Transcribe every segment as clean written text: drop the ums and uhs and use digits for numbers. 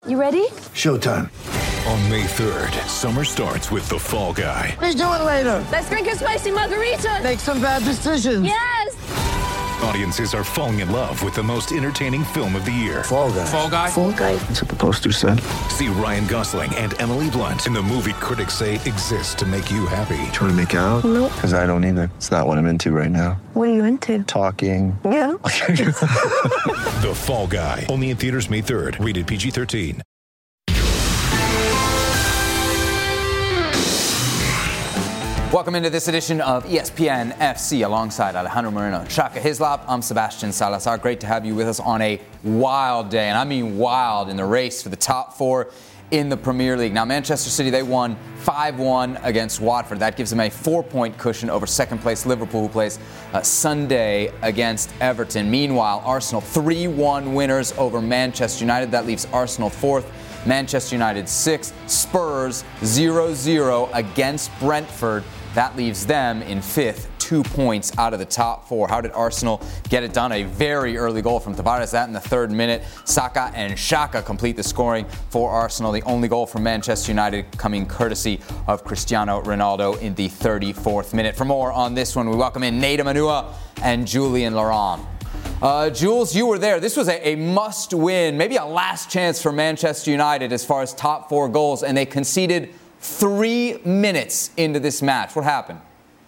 You ready? Showtime. On May 3rd, summer starts with The Fall Guy. Let's do it later. Let's drink a spicy margarita. Make some bad decisions. Yes. Audiences are falling in love with the most entertaining film of the year. Fall Guy. Fall Guy? Fall Guy. That's what the poster said. See Ryan Gosling and Emily Blunt in the movie critics say exists to make you happy. Trying to make it out? Nope. Because I don't either. It's not what I'm into right now. What are you into? Talking. Yeah. The Fall Guy. Only in theaters May 3rd. Rated PG-13. Welcome into this edition of ESPN FC alongside Alejandro Moreno and Shaka Hislop. I'm Sebastian Salazar. Great to have you with us on a wild day, and I mean wild, in the race for the top four in the Premier League. Now, Manchester City, they won 5-1 against Watford. That gives them a 4-point cushion over second-place Liverpool, who plays Sunday against Everton. Meanwhile, Arsenal 3-1 winners over Manchester United. That leaves Arsenal fourth, Manchester United sixth, Spurs 0-0 against Brentford. That leaves them in fifth, 2 points out of the top four. How did Arsenal get it done? A very early goal from Tavares. That in the third minute. Saka and Xhaka complete the scoring for Arsenal. The only goal from Manchester United coming courtesy of Cristiano Ronaldo in the 34th minute. For more on this one, we welcome in Nate Manua and Julian Laurent. Jules, you were there. This was a must-win, maybe a last chance for Manchester United as far as top four goals, and they conceded 3 minutes into this match. What happened?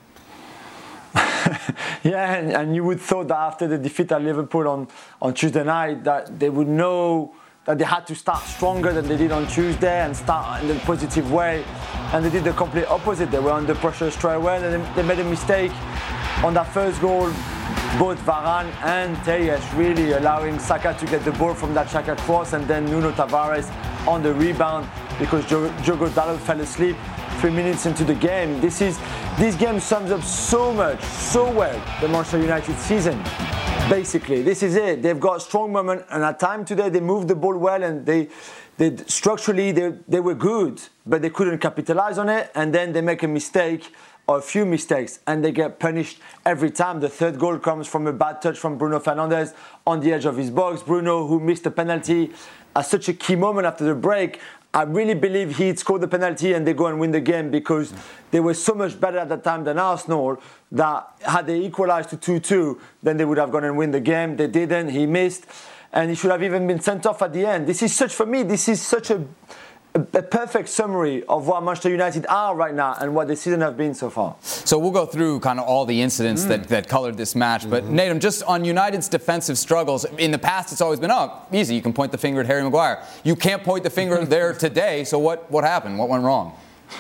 Yeah, and you would thought that after the defeat at Liverpool on Tuesday night that they would know that they had to start stronger than they did on Tuesday and start in a positive way. And they did the complete opposite. They were under pressure straight away, and they made a mistake on that first goal. Both Varane and Tejas really allowing Saka to get the ball from that Xhaka cross, and then Nuno Tavares on the rebound because Diogo Dalot fell asleep 3 minutes into the game. This game sums up so much, so well, the Manchester United season. Basically, this is it. They've got strong moment, and at time today they moved the ball well, and they structurally they were good, but they couldn't capitalize on it, and then they make a mistake or a few mistakes, and they get punished every time. The third goal comes from a bad touch from Bruno Fernandes on the edge of his box. Bruno, who missed a penalty at such a key moment after the break, I really believe he'd scored the penalty and they go and win the game, because they were so much better at that time than Arsenal that had they equalized to 2-2, then they would have gone and win the game. They didn't. He missed, and he should have even been sent off at the end. This is such a perfect summary of what Manchester United are right now and what the season have been so far. So we'll go through kind of all the incidents that colored this match. But Nathan, just on United's defensive struggles, in the past it's always been, easy, you can point the finger at Harry Maguire. You can't point the finger there today, so what happened? What went wrong?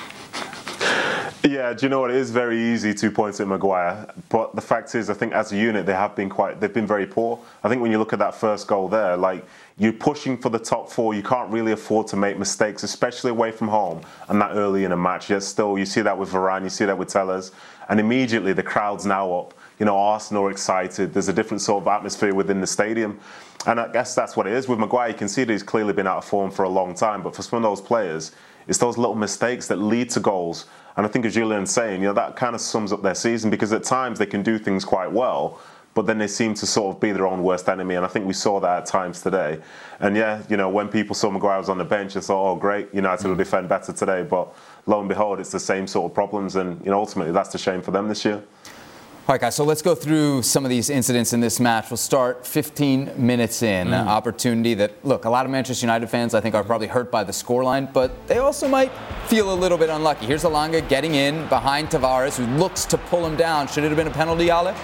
Yeah, do you know what? It is very easy to point at Maguire, but the fact is, I think as a unit they've been very poor. I think when you look at that first goal there, like, you're pushing for the top four, you can't really afford to make mistakes, especially away from home and that early in a match. Yet still, you see that with Varane, you see that with Telles, and immediately the crowd's now up. You know, Arsenal are excited. There's a different sort of atmosphere within the stadium, and I guess that's what it is with Maguire. You can see that he's clearly been out of form for a long time, but for some of those players, it's those little mistakes that lead to goals. And I think, as Julian's saying, that kind of sums up their season, because at times they can do things quite well, but then they seem to sort of be their own worst enemy. And I think we saw that at times today. And when people saw Maguire was on the bench, they thought, oh, great, United will defend better today. But lo and behold, it's the same sort of problems. And, ultimately, that's the shame for them this year. All right, guys, so let's go through some of these incidents in this match. We'll start 15 minutes in. Opportunity that, look, a lot of Manchester United fans, I think, are probably hurt by the scoreline, but they also might feel a little bit unlucky. Here's Elanga getting in behind Tavares, who looks to pull him down. Should it have been a penalty, Ale?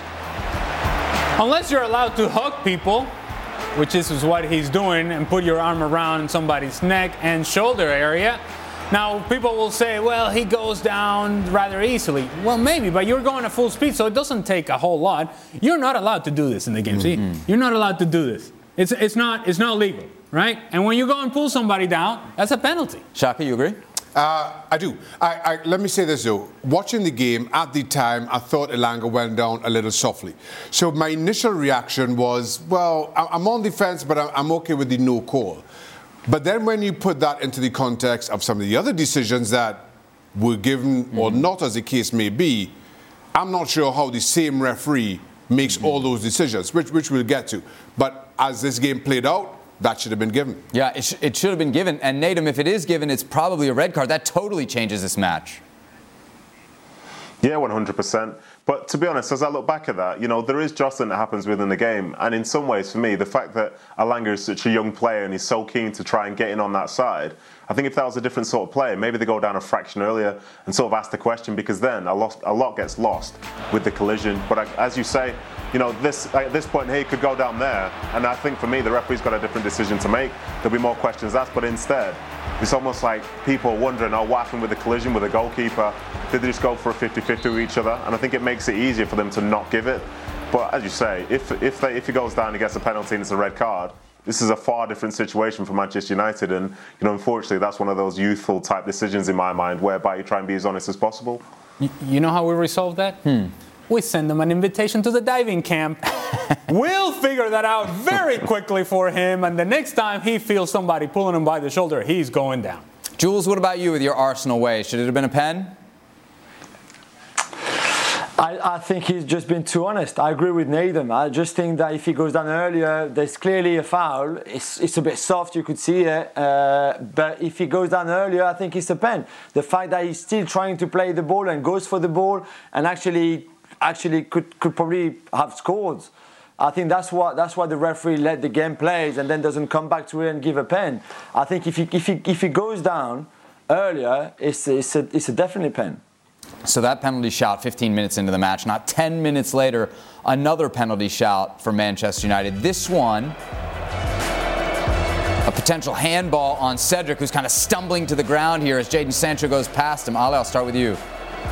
Unless you're allowed to hug people, which is what he's doing, and put your arm around somebody's neck and shoulder area. Now, people will say, well, he goes down rather easily. Well, maybe, but you're going at full speed, so it doesn't take a whole lot. You're not allowed to do this in the game. See, you're not allowed to do this. It's not legal, right? And when you go and pull somebody down, that's a penalty. Shaka, you agree? I do. Let me say this, though. Watching the game, at the time, I thought Elanga went down a little softly. So my initial reaction was, well, I'm on the fence, but I'm okay with the no call. But then when you put that into the context of some of the other decisions that were given, or not as the case may be, I'm not sure how the same referee makes all those decisions, which we'll get to. But as this game played out, that should have been given. Yeah, it should have been given. And Natum, if it is given, it's probably a red card. That totally changes this match. Yeah, 100%. But to be honest, as I look back at that, there is jostling that happens within the game. And in some ways, for me, the fact that Elanga is such a young player and he's so keen to try and get in on that side, I think if that was a different sort of player, maybe they go down a fraction earlier and sort of ask the question, because then a lot gets lost with the collision. But as you say, at this point here, he could go down there. And I think for me, the referee's got a different decision to make. There'll be more questions asked, but instead, it's almost like people wondering, what happened with the collision with the goalkeeper? Did they just go for a 50-50 with each other? And I think it makes it easier for them to not give it. But as you say, if he goes down and gets a penalty and it's a red card, this is a far different situation for Manchester United. And, unfortunately, that's one of those youthful type decisions in my mind, whereby you try and be as honest as possible. You know how we resolve that? We send him an invitation to the diving camp. We'll figure that out very quickly for him, and the next time he feels somebody pulling him by the shoulder, he's going down. Jules, what about you with your Arsenal way? Should it have been a pen? I think he's just been too honest. I agree with Nathan. I just think that if he goes down earlier, there's clearly a foul. It's a bit soft, you could see it. But if he goes down earlier, I think it's a pen. The fact that he's still trying to play the ball and goes for the ball and actually could probably have scored. I think that's why the referee let the game play and then doesn't come back to it and give a pen. I think if he goes down earlier, it's a definitely pen. So that penalty shout 15 minutes into the match. Not 10 minutes later, another penalty shout for Manchester United. This one, a potential handball on Cedric, who's kind of stumbling to the ground here as Jadon Sancho goes past him. Ale, I'll start with you.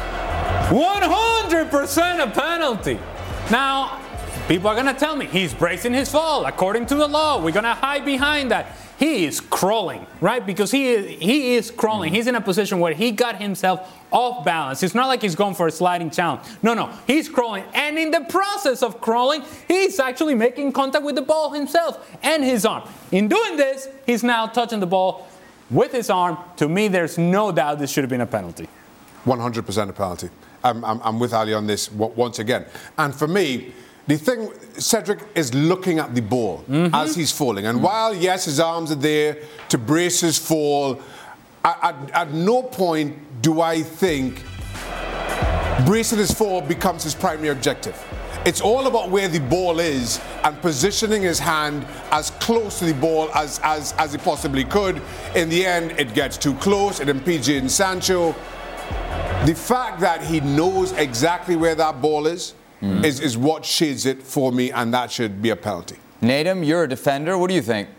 100% a penalty. Now, people are going to tell me he's bracing his fall. According to the law, we're going to hide behind that. He is crawling, right? Because he is crawling. He's in a position where he got himself off balance. It's not like he's going for a sliding challenge. No, he's crawling. And in the process of crawling, he's actually making contact with the ball himself and his arm. In doing this, he's now touching the ball with his arm. To me, there's no doubt this should have been a penalty. 100% a penalty. I'm with Ali on this once again. And for me, the thing, Cedric is looking at the ball as he's falling. And while, yes, his arms are there to brace his fall, at no point do I think bracing his fall becomes his primary objective. It's all about where the ball is and positioning his hand as close to the ball as he possibly could. In the end, it gets too close. It impedes Jadon Sancho. The fact that he knows exactly where that ball is what shades it for me, and that should be a penalty. Natum, you're a defender. What do you think?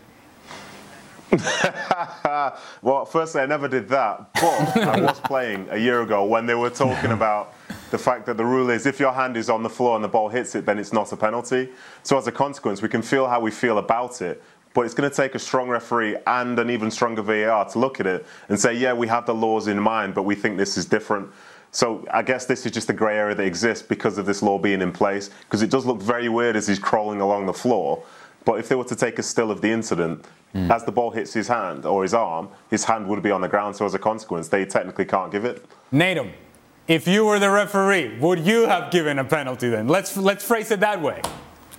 Well, firstly, I never did that, but I was playing a year ago when they were talking about the fact that the rule is if your hand is on the floor and the ball hits it, then it's not a penalty. So as a consequence, we can feel how we feel about it, but it's going to take a strong referee and an even stronger VAR to look at it and say, yeah, we have the laws in mind, but we think this is different. So I guess this is just a grey area that exists because of this law being in place, because it does look very weird as he's crawling along the floor. But if they were to take a still of the incident, as the ball hits his hand or his arm, his hand would be on the ground. So as a consequence, they technically can't give it. Natum, if you were the referee, would you have given a penalty then? Let's phrase it that way.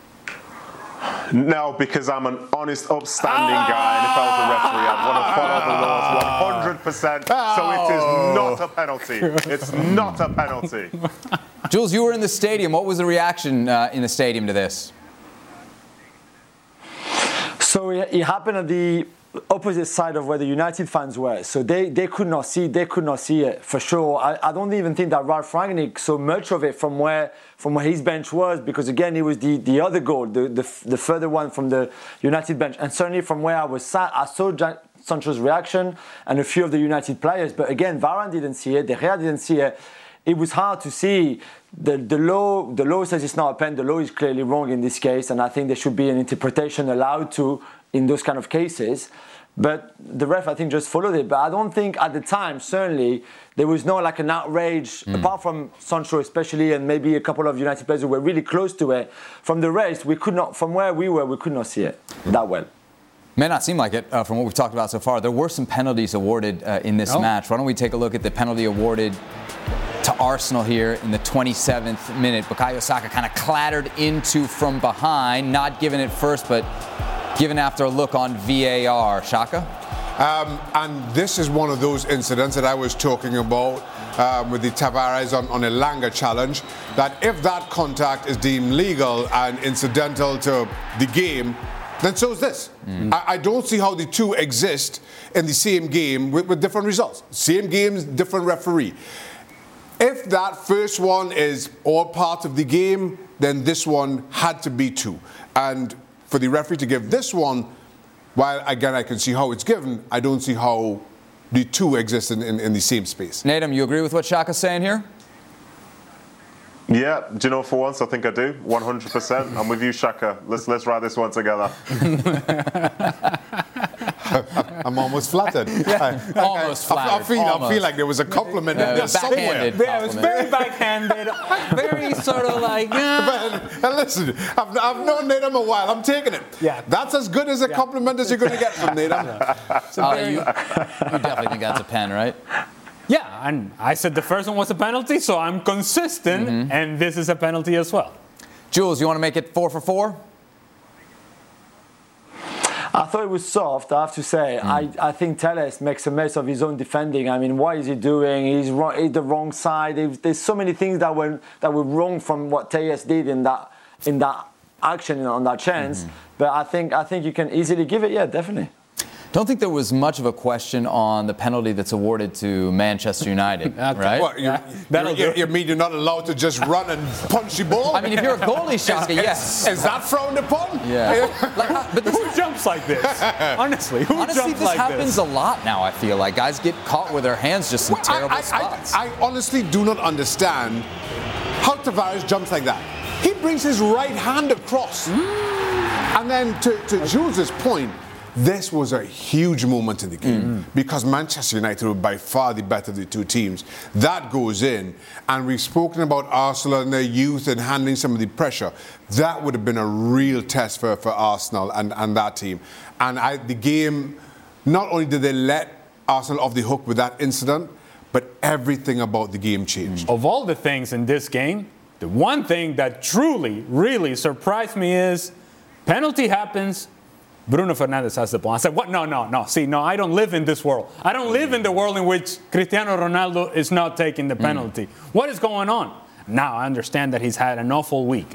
No, because I'm an honest, upstanding guy, and if I was a referee, I'd want to follow the laws 100%. So it is not a penalty. It's not a penalty. Jules, you were in the stadium. What was the reaction in the stadium to this? So it happened at the opposite side of where the United fans were. So they could not see it for sure. I don't even think that Ralf Rangnick saw much of it from where his bench was, because again it was the other goal, the further one from the United bench, and certainly from where I was sat, I saw Sancho's reaction and a few of the United players. But again, Varane didn't see it, De Gea didn't see it. It was hard to see. The law says it's not a pen. The law is clearly wrong in this case, and I think there should be an interpretation allowed to in those kind of cases. But the ref, I think, just followed it. But I don't think at the time, certainly, there was no like an outrage, apart from Sancho especially, and maybe a couple of United players who were really close to it. From the rest, we could not, from where we were, we could not see it that well. May not seem like it from what we've talked about so far. There were some penalties awarded in this match. Why don't we take a look at the penalty awarded to Arsenal here in the 27th minute. Bukayo Saka kind of clattered into from behind, not given it first, but given after a look on VAR. Shaka? And this is one of those incidents that I was talking about with the Tavares on a Elanga challenge, that if that contact is deemed legal and incidental to the game, then so is this. I don't see how the two exist in the same game with different results. Same games, different referee. If that first one is all part of the game, then this one had to be two. And for the referee to give this one, while again I can see how it's given, I don't see how the two exist in the same space. Nadim, you agree with what Shaka's saying here? Yeah, do you know, for once I think I do, 100%. I'm with you, Shaka. Let's ride this one together. I'm almost flattered. Almost flattered. I feel like there was a compliment in there somewhere. Yeah, it was very backhanded, very sort of like. But listen, I've known Nadim a while. I'm taking it. Yeah, that's as good as a compliment as you're going to get from Nadim. You definitely think that's a pen, right? Yeah, and I said the first one was a penalty, so I'm consistent, and this is a penalty as well. Jules, you want to make it 4 for 4? I thought it was soft, I have to say. I think Telles makes a mess of his own defending. I mean, what is he doing? He's the wrong side. There's so many things that were wrong from what Telles did in that action, on that chance. But I think you can easily give it, yeah, definitely. Don't think there was much of a question on the penalty that's awarded to Manchester United, right? What, you mean you're not allowed to just run and punch the ball? I mean, if you're a goalie, Shaka, yes. Is that frowned upon? Yeah. But who jumps like this? Honestly, who jumps like this? This happens a lot now, I feel like. Guys get caught with their hands just in terrible spots. I honestly do not understand how Tavares jumps like that. He brings his right hand across. And then to Jules' point, this was a huge moment in the game because Manchester United were by far the better of the two teams. That goes in, and we've spoken about Arsenal and their youth and handling some of the pressure. That would have been a real test for Arsenal and that team. And the game, not only did they let Arsenal off the hook with that incident, but everything about the game changed. Of all the things in this game, the one thing that truly, really surprised me is penalty happens, Bruno Fernandes has the ball. I said, what? No. See, I don't live in this world. I don't live in the world in which Cristiano Ronaldo is not taking the penalty. What is going on? Now, I understand that he's had an awful week,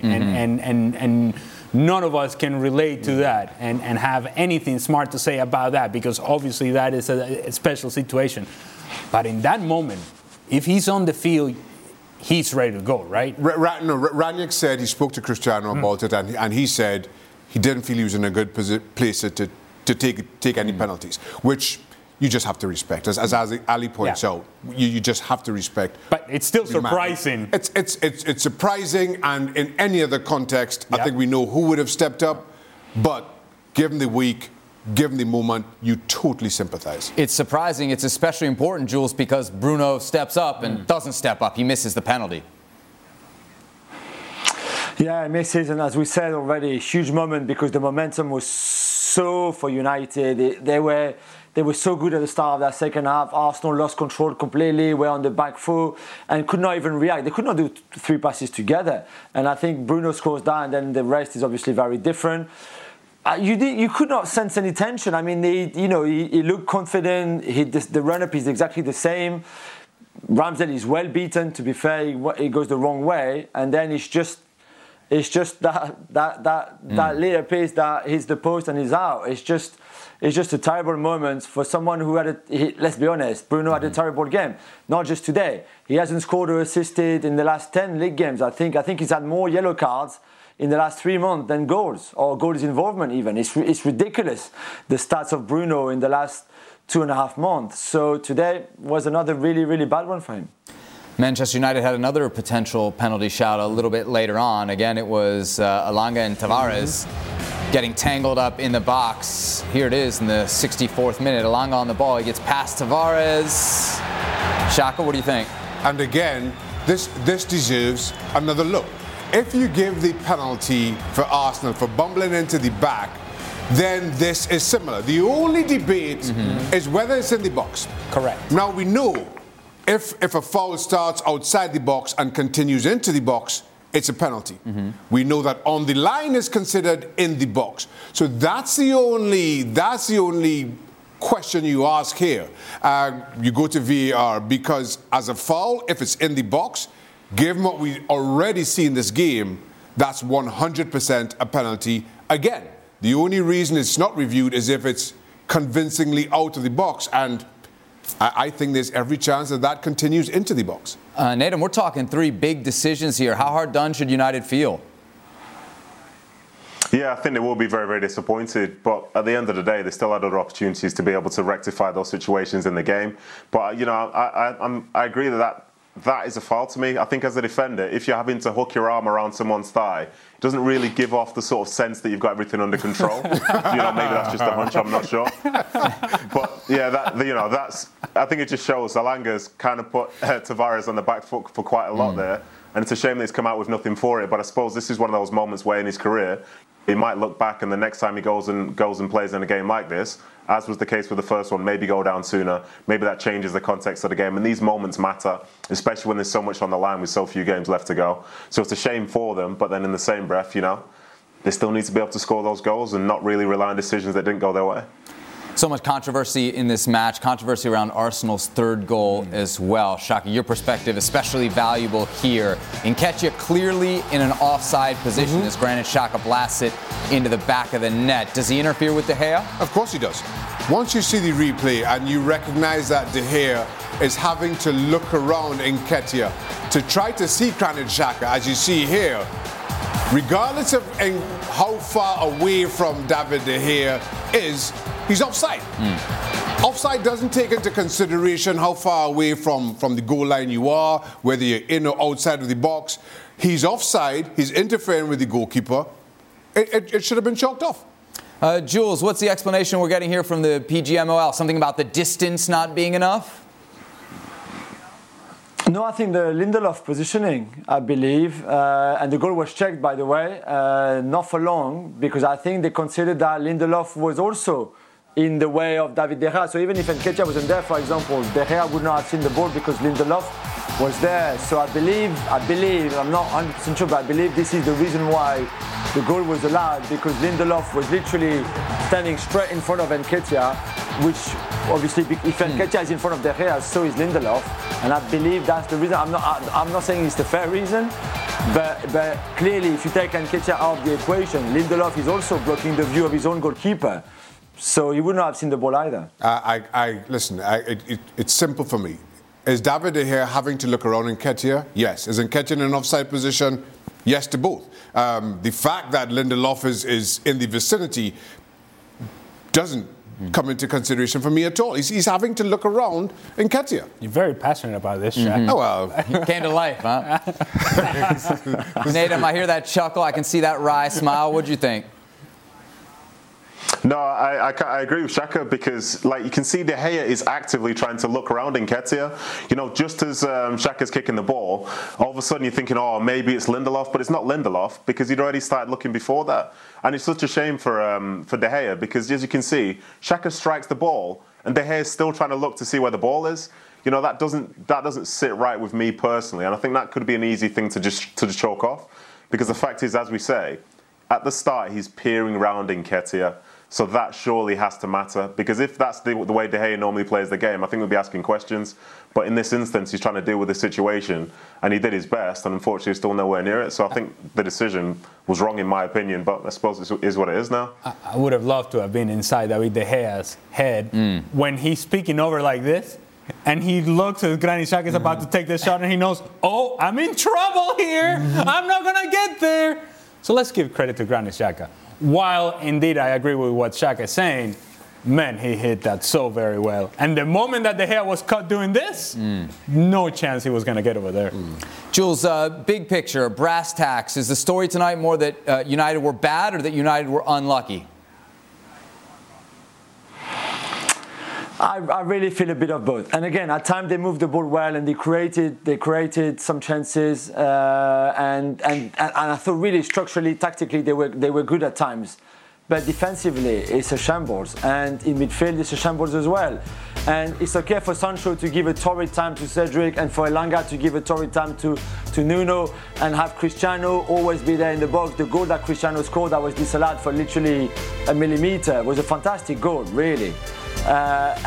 and none of us can relate to that and have anything smart to say about that, because obviously that is a special situation. But in that moment, if he's on the field, he's ready to go, right? Ranić said he spoke to Cristiano about it, and he said he didn't feel he was in a good place to take any penalties, which you just have to respect. As Ali points out, you just have to respect. But it's still surprising. It's surprising, and in any other context, I think we know who would have stepped up. But given the week, given the moment, you totally sympathize. It's surprising. It's especially important, Jules, because Bruno steps up and doesn't step up. He misses the penalty. Yeah, misses, and as we said already, a huge moment because the momentum was so for United. They were so good at the start of that second half. Arsenal lost control completely, were on the back foot and could not even react. They could not do three passes together. And I think Bruno scores that, and then the rest is obviously very different. You could not sense any tension. I mean, he looked confident. The run-up is exactly the same. Ramsdale is well beaten, to be fair. He goes the wrong way, and then it's just that little piece that hits the post and is out. It's just a terrible moment for someone who let's be honest, Bruno had a terrible game. Not just today. He hasn't scored or assisted in the last 10 league games. I think he's had more yellow cards in the last 3 months than goals or goals involvement even. It's ridiculous, the stats of Bruno in the last 2.5 months. So today was another really, really bad one for him. Manchester United had another potential penalty shot a little bit later on. Again, it was Elanga and Tavares getting tangled up in the box. Here it is in the 64th minute. Elanga on the ball. He gets past Tavares. Shaka, what do you think? And again, this deserves another look. If you give the penalty for Arsenal for bumbling into the back, then this is similar. The only debate is whether it's in the box. Correct. Now we know if a foul starts outside the box and continues into the box, it's a penalty. We know that on the line is considered in the box. So that's the only question you ask here. You go to VAR because as a foul, if it's in the box, given what we already see in this game, that's 100% a penalty. Again, the only reason it's not reviewed is if it's convincingly out of the box, and I think there's every chance that that continues into the box. Nathan, we're talking 3 big decisions here. How hard done should United feel? Yeah, I think they will be very, very disappointed. But at the end of the day, they still had other opportunities to be able to rectify those situations in the game. But, you know, I agree that is a foul to me. I think as a defender, if you're having to hook your arm around someone's thigh, it doesn't really give off the sort of sense that you've got everything under control. You know, maybe that's just a hunch, I'm not sure. But yeah, I think it just shows Elanga's kind of put Tavares on the back foot for quite a lot there. And it's a shame that he's come out with nothing for it. But I suppose this is one of those moments where in his career, he might look back and the next time he goes and plays in a game like this, as was the case with the first one, maybe go down sooner. Maybe that changes the context of the game. And these moments matter, especially when there's so much on the line with so few games left to go. So it's a shame for them, but then in the same breath, you know, they still need to be able to score those goals and not really rely on decisions that didn't go their way. So much controversy in this match, controversy around Arsenal's 3rd goal as well. Shaka, your perspective especially valuable here. Nketiah clearly in an offside position as Granit Xhaka blasts it into the back of the net. Does he interfere with De Gea? Of course he does. Once you see the replay and you recognize that De Gea is having to look around Nketiah to try to see Granit Xhaka, as you see here, regardless of how far away from David De Gea is, he's offside. Offside doesn't take into consideration how far away from the goal line you are, whether you're in or outside of the box. He's offside. He's interfering with the goalkeeper. It should have been chalked off. Jules, what's the explanation we're getting here from the PGMOL? Something about the distance not being enough? No, I think the Lindelof positioning, I believe, and the goal was checked, by the way, not for long, because I think they considered that Lindelof was also in the way of David De Gea. So even if Nketiah wasn't there, for example, De Gea would not have seen the ball because Lindelof was there. So I believe, I'm not 100% sure, but I believe this is the reason why the goal was allowed, because Lindelof was literally standing straight in front of Nketiah, which obviously, if Nketiah is in front of De Gea, so is Lindelof. And I believe that's the reason. I'm not saying it's the fair reason, but clearly, if you take Nketiah out of the equation, Lindelof is also blocking the view of his own goalkeeper. So he would not have seen the ball either. Listen, it's simple for me. Is David De Gea having to look around Nketiah? Yes. Is Nketiah in an offside position? Yes to both. The fact that Lindelof is in the vicinity doesn't come into consideration for me at all. He's having to look around Nketiah. You're very passionate about this, Shaq. Oh, well. Came to life, huh? Nadim, I hear that chuckle. I can see that wry smile. What'd you think? No, I agree with Xhaka because, like, you can see De Gea is actively trying to look around Nketiah. You know, just as Xhaka's kicking the ball, all of a sudden you're thinking, oh, maybe it's Lindelof, but it's not Lindelof because he'd already started looking before that. And it's such a shame for De Gea because, as you can see, Xhaka strikes the ball and De Gea is still trying to look to see where the ball is. You know, that doesn't sit right with me personally, and I think that could be an easy thing to just chalk off because the fact is, as we say, at the start he's peering round Nketiah. So that surely has to matter, because if that's the way De Gea normally plays the game, I think we'll be asking questions. But in this instance, he's trying to deal with the situation, and he did his best, and unfortunately he's still nowhere near it. So I think the decision was wrong in my opinion, but I suppose it is what it is now. I would have loved to have been inside David De Gea's head when he's speaking over like this, and he looks as Granit Xhaka is about to take the shot, and he knows, oh, I'm in trouble here. I'm not going to get there. So let's give credit to Granit Xhaka. While indeed I agree with what Shaq is saying, man, he hit that so very well. And the moment that De Gea was caught doing this, no chance he was going to get over there. Jules, big picture, brass tacks. Is the story tonight more that United were bad or that United were unlucky? I really feel a bit of both. And again, at times they moved the ball well and they created some chances. And I thought really structurally, tactically, they were good at times. But defensively, it's a shambles. And in midfield, it's a shambles as well. And it's okay for Sancho to give a torrid time to Cedric and for Elanga to give a torrid time to Nuno and have Cristiano always be there in the box. The goal that Cristiano scored that was disallowed for literally a millimeter was a fantastic goal, really. But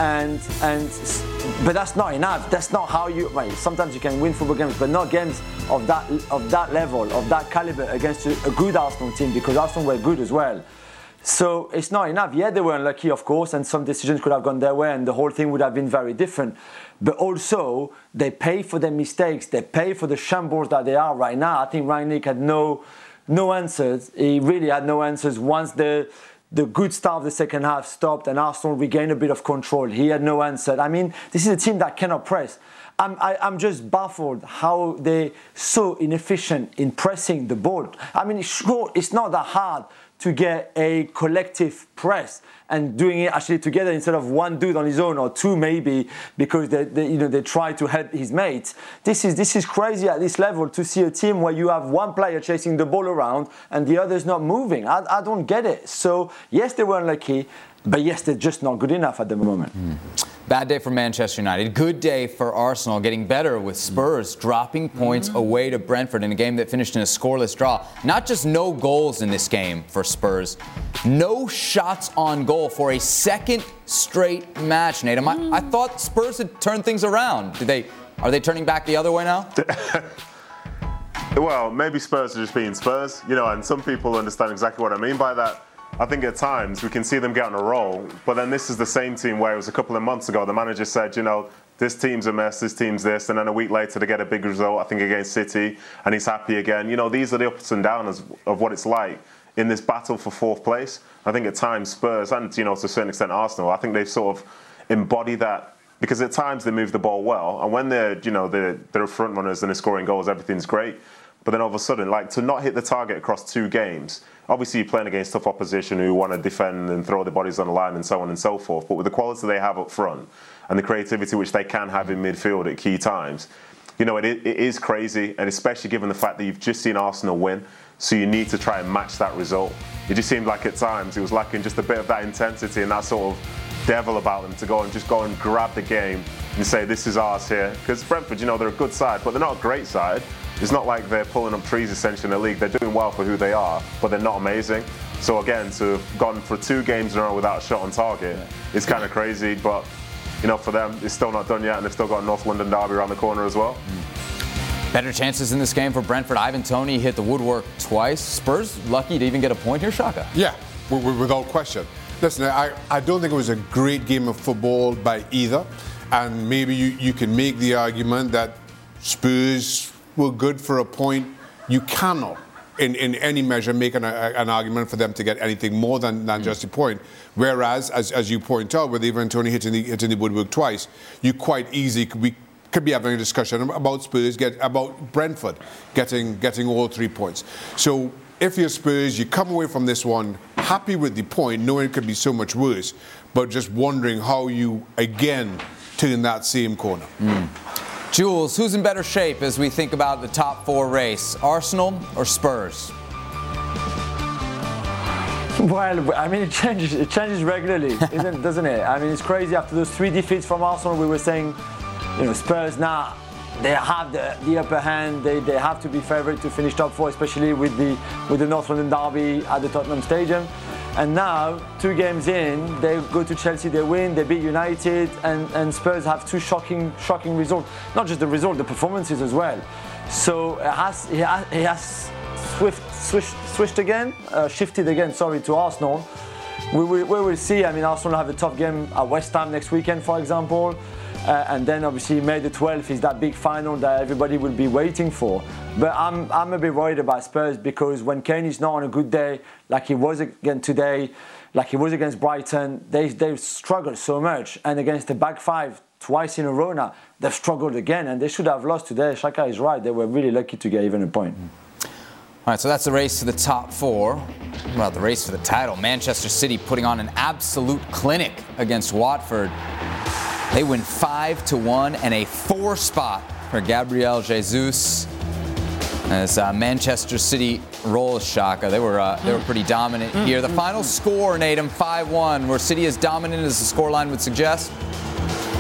that's not enough. That's not how you. Well, sometimes you can win football games, but not games of that level, of that caliber against a good Arsenal team, because Arsenal were good as well. So it's not enough. Yeah, they were unlucky, of course, and some decisions could have gone their way, and the whole thing would have been very different. But also, they pay for their mistakes. They pay for the shambles that they are right now. I think Rangnick had no answers. He really had no answers once the good start of the second half stopped and Arsenal regained a bit of control. He had no answer. I mean, this is a team that cannot press. I'm just baffled how they're so inefficient in pressing the ball. I mean, sure, it's not that hard to get a collective press and doing it actually together instead of one dude on his own or two maybe, because they try to help his mates. This is crazy at this level to see a team where you have one player chasing the ball around and the other's not moving. I don't get it. So yes, they were unlucky, but yes, they're just not good enough at the moment. Bad day for Manchester United. Good day for Arsenal, getting better with Spurs dropping points away to Brentford in a game that finished in a scoreless draw. Not just no goals in this game for Spurs, no shots on goal for a second straight match, Nate. I thought Spurs had turned things around. Are they turning back the other way now? Well, maybe Spurs are just being Spurs, and some people understand exactly what I mean by that. I think at times we can see them get on a roll, but then this is the same team where it was a couple of months ago the manager said, this team's a mess, this team's this, and then a week later they get a big result, I think against City, and he's happy again. These are the ups and downs of what it's like in this battle for fourth place. I think at times Spurs, and to a certain extent Arsenal, I think they've sort of embodied that, because at times they move the ball well, and when they're front runners and they're scoring goals, everything's great. But then all of a sudden, to not hit the target across 2 games, obviously you're playing against tough opposition who want to defend and throw their bodies on the line and so on and so forth. But with the quality they have up front and the creativity which they can have in midfield at key times, it is crazy. And especially given the fact that you've just seen Arsenal win, so you need to try and match that result. It just seemed like at times it was lacking just a bit of that intensity and that sort of devil about them to go and grab the game and say, this is ours here. Because Brentford, they're a good side, but they're not a great side. It's not like they're pulling up trees essentially in the league. They're doing well for who they are, but they're not amazing. So again, to have gone for 2 games in a row without a shot on target is kind of crazy. But for them, it's still not done yet, and they've still got North London derby around the corner as well. Better chances in this game for Brentford. Ivan Toney hit the woodwork twice. Spurs lucky to even get a point here, Shaka. Yeah, without question. Listen, I don't think it was a great game of football by either, and maybe you can make the argument that Spurs were good for a point. You cannot, in any measure, make an argument for them to get anything more than just a point. Whereas, as you point out, with Ivan Toney hitting the woodwork twice, you quite easily could be having a discussion about Spurs, about Brentford getting all 3 points. So if you're Spurs, you come away from this one happy with the point, knowing it could be so much worse, but just wondering how you again turn that same corner. Jules, who's in better shape as we think about the top 4 race, Arsenal or Spurs? Well, I mean, it changes regularly, doesn't it? I mean, it's crazy. After those 3 defeats from Arsenal, we were saying, Spurs now, they have the upper hand. They have to be favourite to finish top 4, especially with the North London derby at the Tottenham Stadium. And now, 2 games in, they go to Chelsea, they win, they beat United, and Spurs have 2 shocking results. Not just the result, the performances as well. So he has shifted again, to Arsenal. We will see. I mean, Arsenal have a tough game at West Ham next weekend, for example. And then obviously May the 12th is that big final that everybody will be waiting for. But I'm a bit worried about Spurs, because when Kane is not on a good day, like he was again today, like he was against Brighton, they've struggled so much. And against the back 5 twice in a row now, they've struggled again, and they should have lost today. Shaka is right. They were really lucky to get even a point. All right, so that's the race to the top 4. Well, the race for the title. Manchester City putting on an absolute clinic against Watford. They win 5-1 and a 4 spot for Gabriel Jesus. As Manchester City rolls, Shaka. They were pretty dominant here. The final score, Natum, 5-1, where City is dominant as the scoreline would suggest.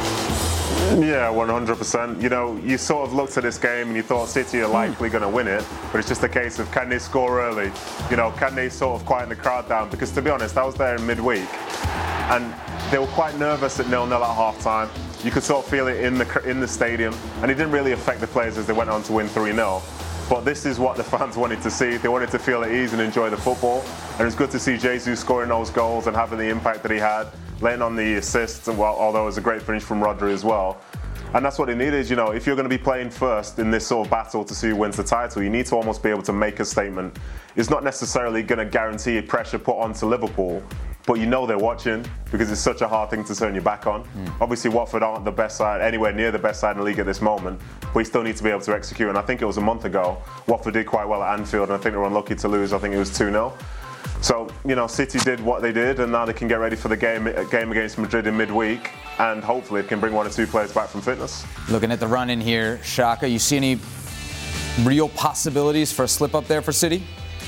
Yeah, 100%. You know, you sort of looked at this game and you thought City are likely going to win it, but it's just a case of can they score early? You know, can they sort of quieten the crowd down? Because to be honest, I was there in midweek and they were quite nervous at 0-0 at half-time. You could sort of feel it in the stadium, and it didn't really affect the players as they went on to win 3-0. But this is what the fans wanted to see. They wanted to feel at ease and enjoy the football. And it's good to see Jesus scoring those goals and having the impact that he had, laying on the assists, and although it was a great finish from Rodri as well. And that's what they need is, you know, if you're going to be playing first in this sort of battle to see who wins the title, you need to almost be able to make a statement. It's not necessarily going to guarantee pressure put onto Liverpool, but you know they're watching because it's such a hard thing to turn your back on. Obviously, Watford aren't the best side, anywhere near the best side in the league at this moment, but you still need to be able to execute. And I think it was a month ago, Watford did quite well at Anfield, and I think they were unlucky to lose. I think it was 2-0. So, you know, City did what they did, and now they can get ready for the game against Madrid in midweek, and hopefully it can bring 1 or 2 players back from fitness. Looking at the run in here, Shaka, you see any real possibilities for a slip up there for City?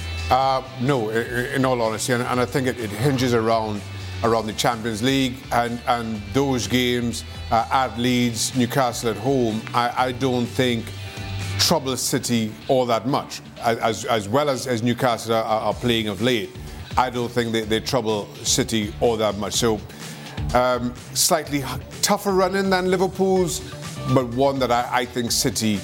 No, in all honesty, and I think it hinges around the Champions League and those games at Leeds, Newcastle at home. I don't think trouble City all that much, as well as Newcastle are playing of late. I don't think they trouble City all that much. So slightly tougher run-in than Liverpool's, but one that I think City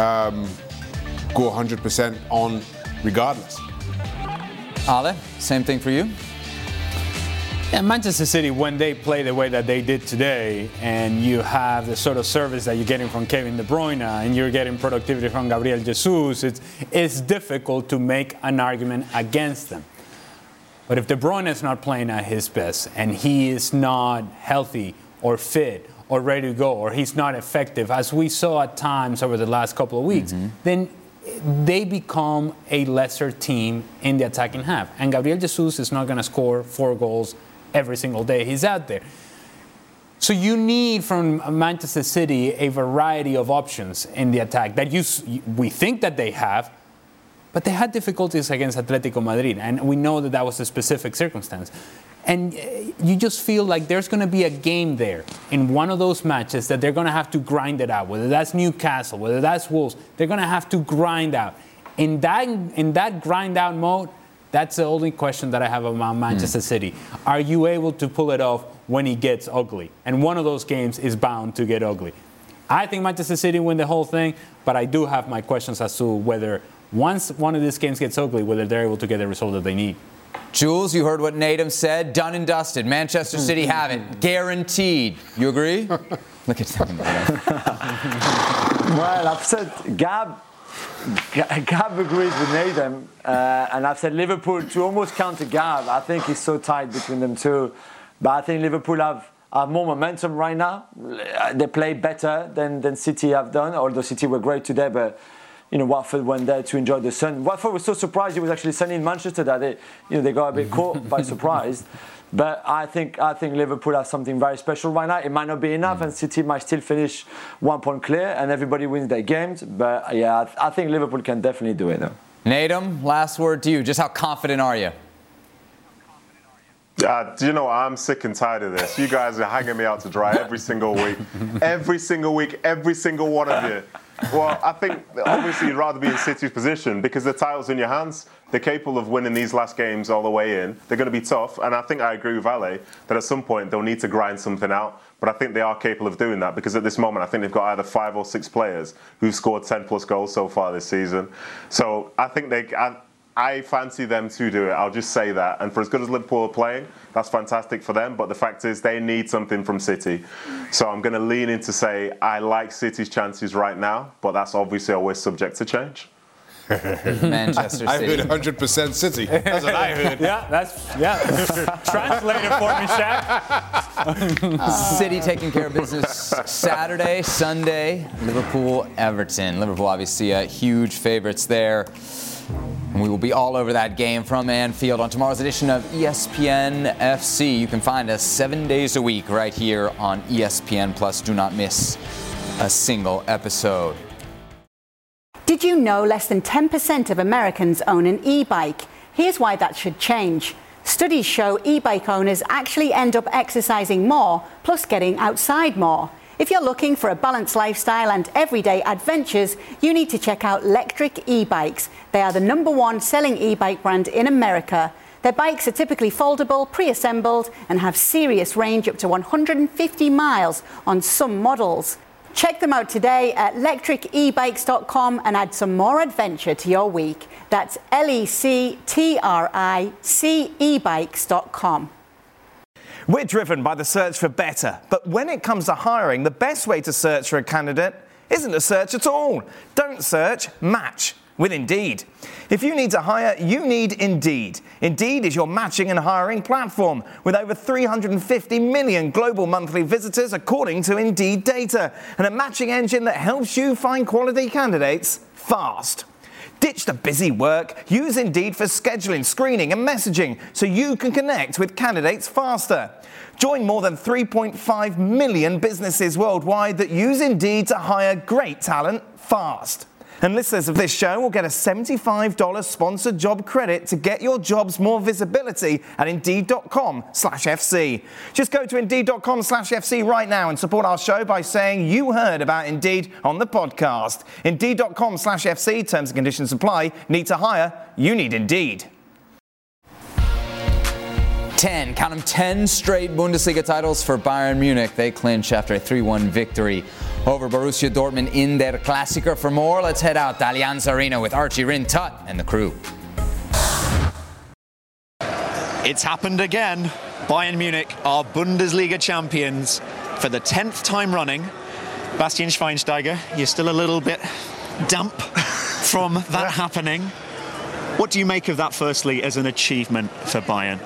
go 100% on regardless. Ale, same thing for you? Yeah, Manchester City, when they play the way that they did today, and you have the sort of service that you're getting from Kevin De Bruyne, and you're getting productivity from Gabriel Jesus, it's difficult to make an argument against them. But if De Bruyne is not playing at his best, and he is not healthy or fit or ready to go, or he's not effective, as we saw at times over the last couple of weeks, then they become a lesser team in the attacking half. And Gabriel Jesus is not going to score 4 goals every single day he's out there. So you need from Manchester City a variety of options in the attack that we think that they have, but they had difficulties against Atletico Madrid, and we know that that was a specific circumstance. And you just feel like there's going to be a game there in one of those matches that they're going to have to grind it out, whether that's Newcastle, whether that's Wolves, they're going to have to grind out. In that grind out mode, that's the only question that I have about Manchester City. Are you able to pull it off when it gets ugly? And one of those games is bound to get ugly. I think Manchester City win the whole thing, but I do have my questions as to whether once one of these games gets ugly, whether they're able to get the result that they need. Jules, you heard what Natum said. Done and dusted. Manchester City have it. Guaranteed. You agree? Look at him. Well, I've said Gab agrees with Natum, and I've said Liverpool to almost counter Gab. I think it's so tight between them two. But I think Liverpool have more momentum right now. They play better than City have done, although City were great today, but you know, Watford went there to enjoy the sun. Watford was so surprised it was actually sunny in Manchester that they got a bit caught by surprise. But I think Liverpool has something very special right now. It might not be enough, and City might still finish 1 point clear, and everybody wins their games. But yeah, I think Liverpool can definitely do it, though. Natum, last word to you. Just how confident are you? Do you know, I'm sick and tired of this. You guys are hanging me out to dry every single week. Every single week, every single one of you. Well, I think obviously you'd rather be in City's position because the title's in your hands. They're capable of winning these last games all the way in. They're going to be tough, and I think I agree with Ale that at some point they'll need to grind something out. But I think they are capable of doing that because at this moment I think they've got either 5 or 6 players who've scored 10+ goals so far this season. So I think I fancy them to do it. I'll just say that. And for as good as Liverpool are playing, that's fantastic for them. But the fact is they need something from City. So I'm going to lean in to say I like City's chances right now, but that's obviously always subject to change. Manchester City. I heard 100% City. That's what I heard. Translate it for me, Shaq. City taking care of business Saturday, Sunday, Liverpool, Everton. Liverpool obviously huge favourites there. And we will be all over that game from Anfield on tomorrow's edition of ESPN FC. You can find us 7 days a week right here on ESPN Plus. Do not miss a single episode. Did you know less than 10% of Americans own an e-bike? Here's why that should change. Studies show e-bike owners actually end up exercising more, plus getting outside more. If you're looking for a balanced lifestyle and everyday adventures, you need to check out Lectric e-bikes. They are the #1 selling e-bike brand in America. Their bikes are typically foldable, pre-assembled, and have serious range up to 150 miles on some models. Check them out today at lectricebikes.com and add some more adventure to your week. That's lectricebikes.com. We're driven by the search for better, but when it comes to hiring, the best way to search for a candidate isn't to search at all. Don't search, match with Indeed. If you need to hire, you need Indeed. Indeed is your matching and hiring platform with over 350 million global monthly visitors according to Indeed data, and a matching engine that helps you find quality candidates fast. Ditch the busy work. Use Indeed for scheduling, screening and messaging so you can connect with candidates faster. Join more than 3.5 million businesses worldwide that use Indeed to hire great talent fast. And listeners of this show will get a $75 sponsored job credit to get your jobs more visibility at Indeed.com/FC. Just go to Indeed.com/FC right now and support our show by saying you heard about Indeed on the podcast. Indeed.com/FC, terms and conditions apply. Need to hire? You need Indeed. 10, count them, 10 straight Bundesliga titles for Bayern Munich. They clinch after a 3-1 victory over Borussia Dortmund in their Klassiker. For more, let's head out to Allianz Arena with Archie Rinn-Tutt and the crew. It's happened again. Bayern Munich are Bundesliga champions for the 10th time running. Bastian Schweinsteiger, you're still a little bit damp from that happening. What do you make of that, firstly, as an achievement for Bayern?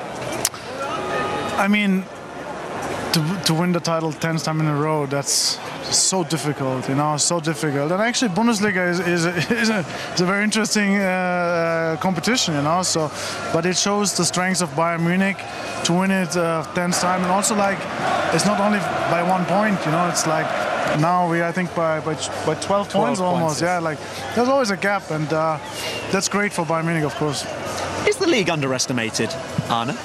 I mean, to win the title 10th time in a row, that's so difficult, so difficult. And actually, Bundesliga is a very interesting competition, So, but it shows the strengths of Bayern Munich to win it 10th time, and also it's not only by 1 point, It's like now I think by 12 points almost. Yeah, there's always a gap, and that's great for Bayern Munich, of course. Is the league underestimated, Arne?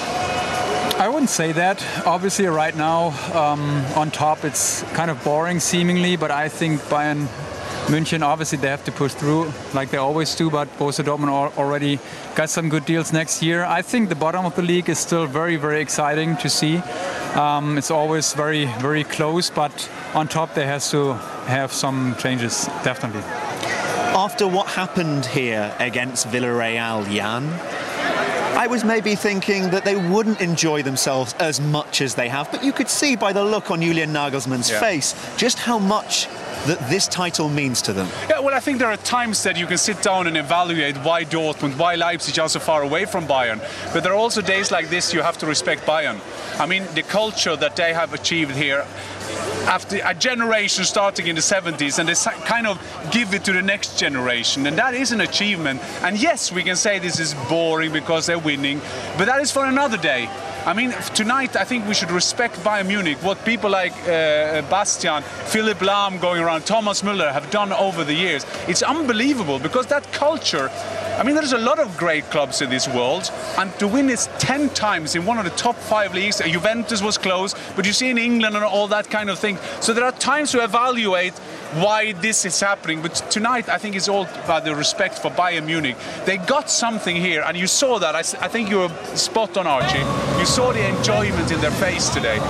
I wouldn't say that. Obviously, right now, on top, it's kind of boring seemingly, but I think Bayern München, obviously, they have to push through like they always do, but Borussia Dortmund already got some good deals next year. I think the bottom of the league is still very, very exciting to see. It's always very, very close, but on top, there has to have some changes, definitely. After what happened here against Villarreal, Jan, I was maybe thinking that they wouldn't enjoy themselves as much as they have, but you could see by the look on Julian Nagelsmann's face just how much that this title means to them. Yeah, well, I think there are times that you can sit down and evaluate why Dortmund, why Leipzig are so far away from Bayern. But there are also days like this you have to respect Bayern. I mean, the culture that they have achieved here after a generation starting in the 70s, and they kind of give it to the next generation, and that is an achievement. And yes, we can say this is boring because they're winning, but that is for another day. I mean, tonight I think we should respect Bayern Munich, what people like Bastian, Philipp Lahm going around, Thomas Müller have done over the years. It's unbelievable because that culture, I mean, there's a lot of great clubs in this world, and to win this 10 times in one of the top 5 leagues, Juventus was close, but you see in England and all that kind of thing. So there are times to evaluate why this is happening, but tonight I think it's all about the respect for Bayern Munich. They got something here, and you saw that. I think you were spot on, Archie. You saw the enjoyment in their face today.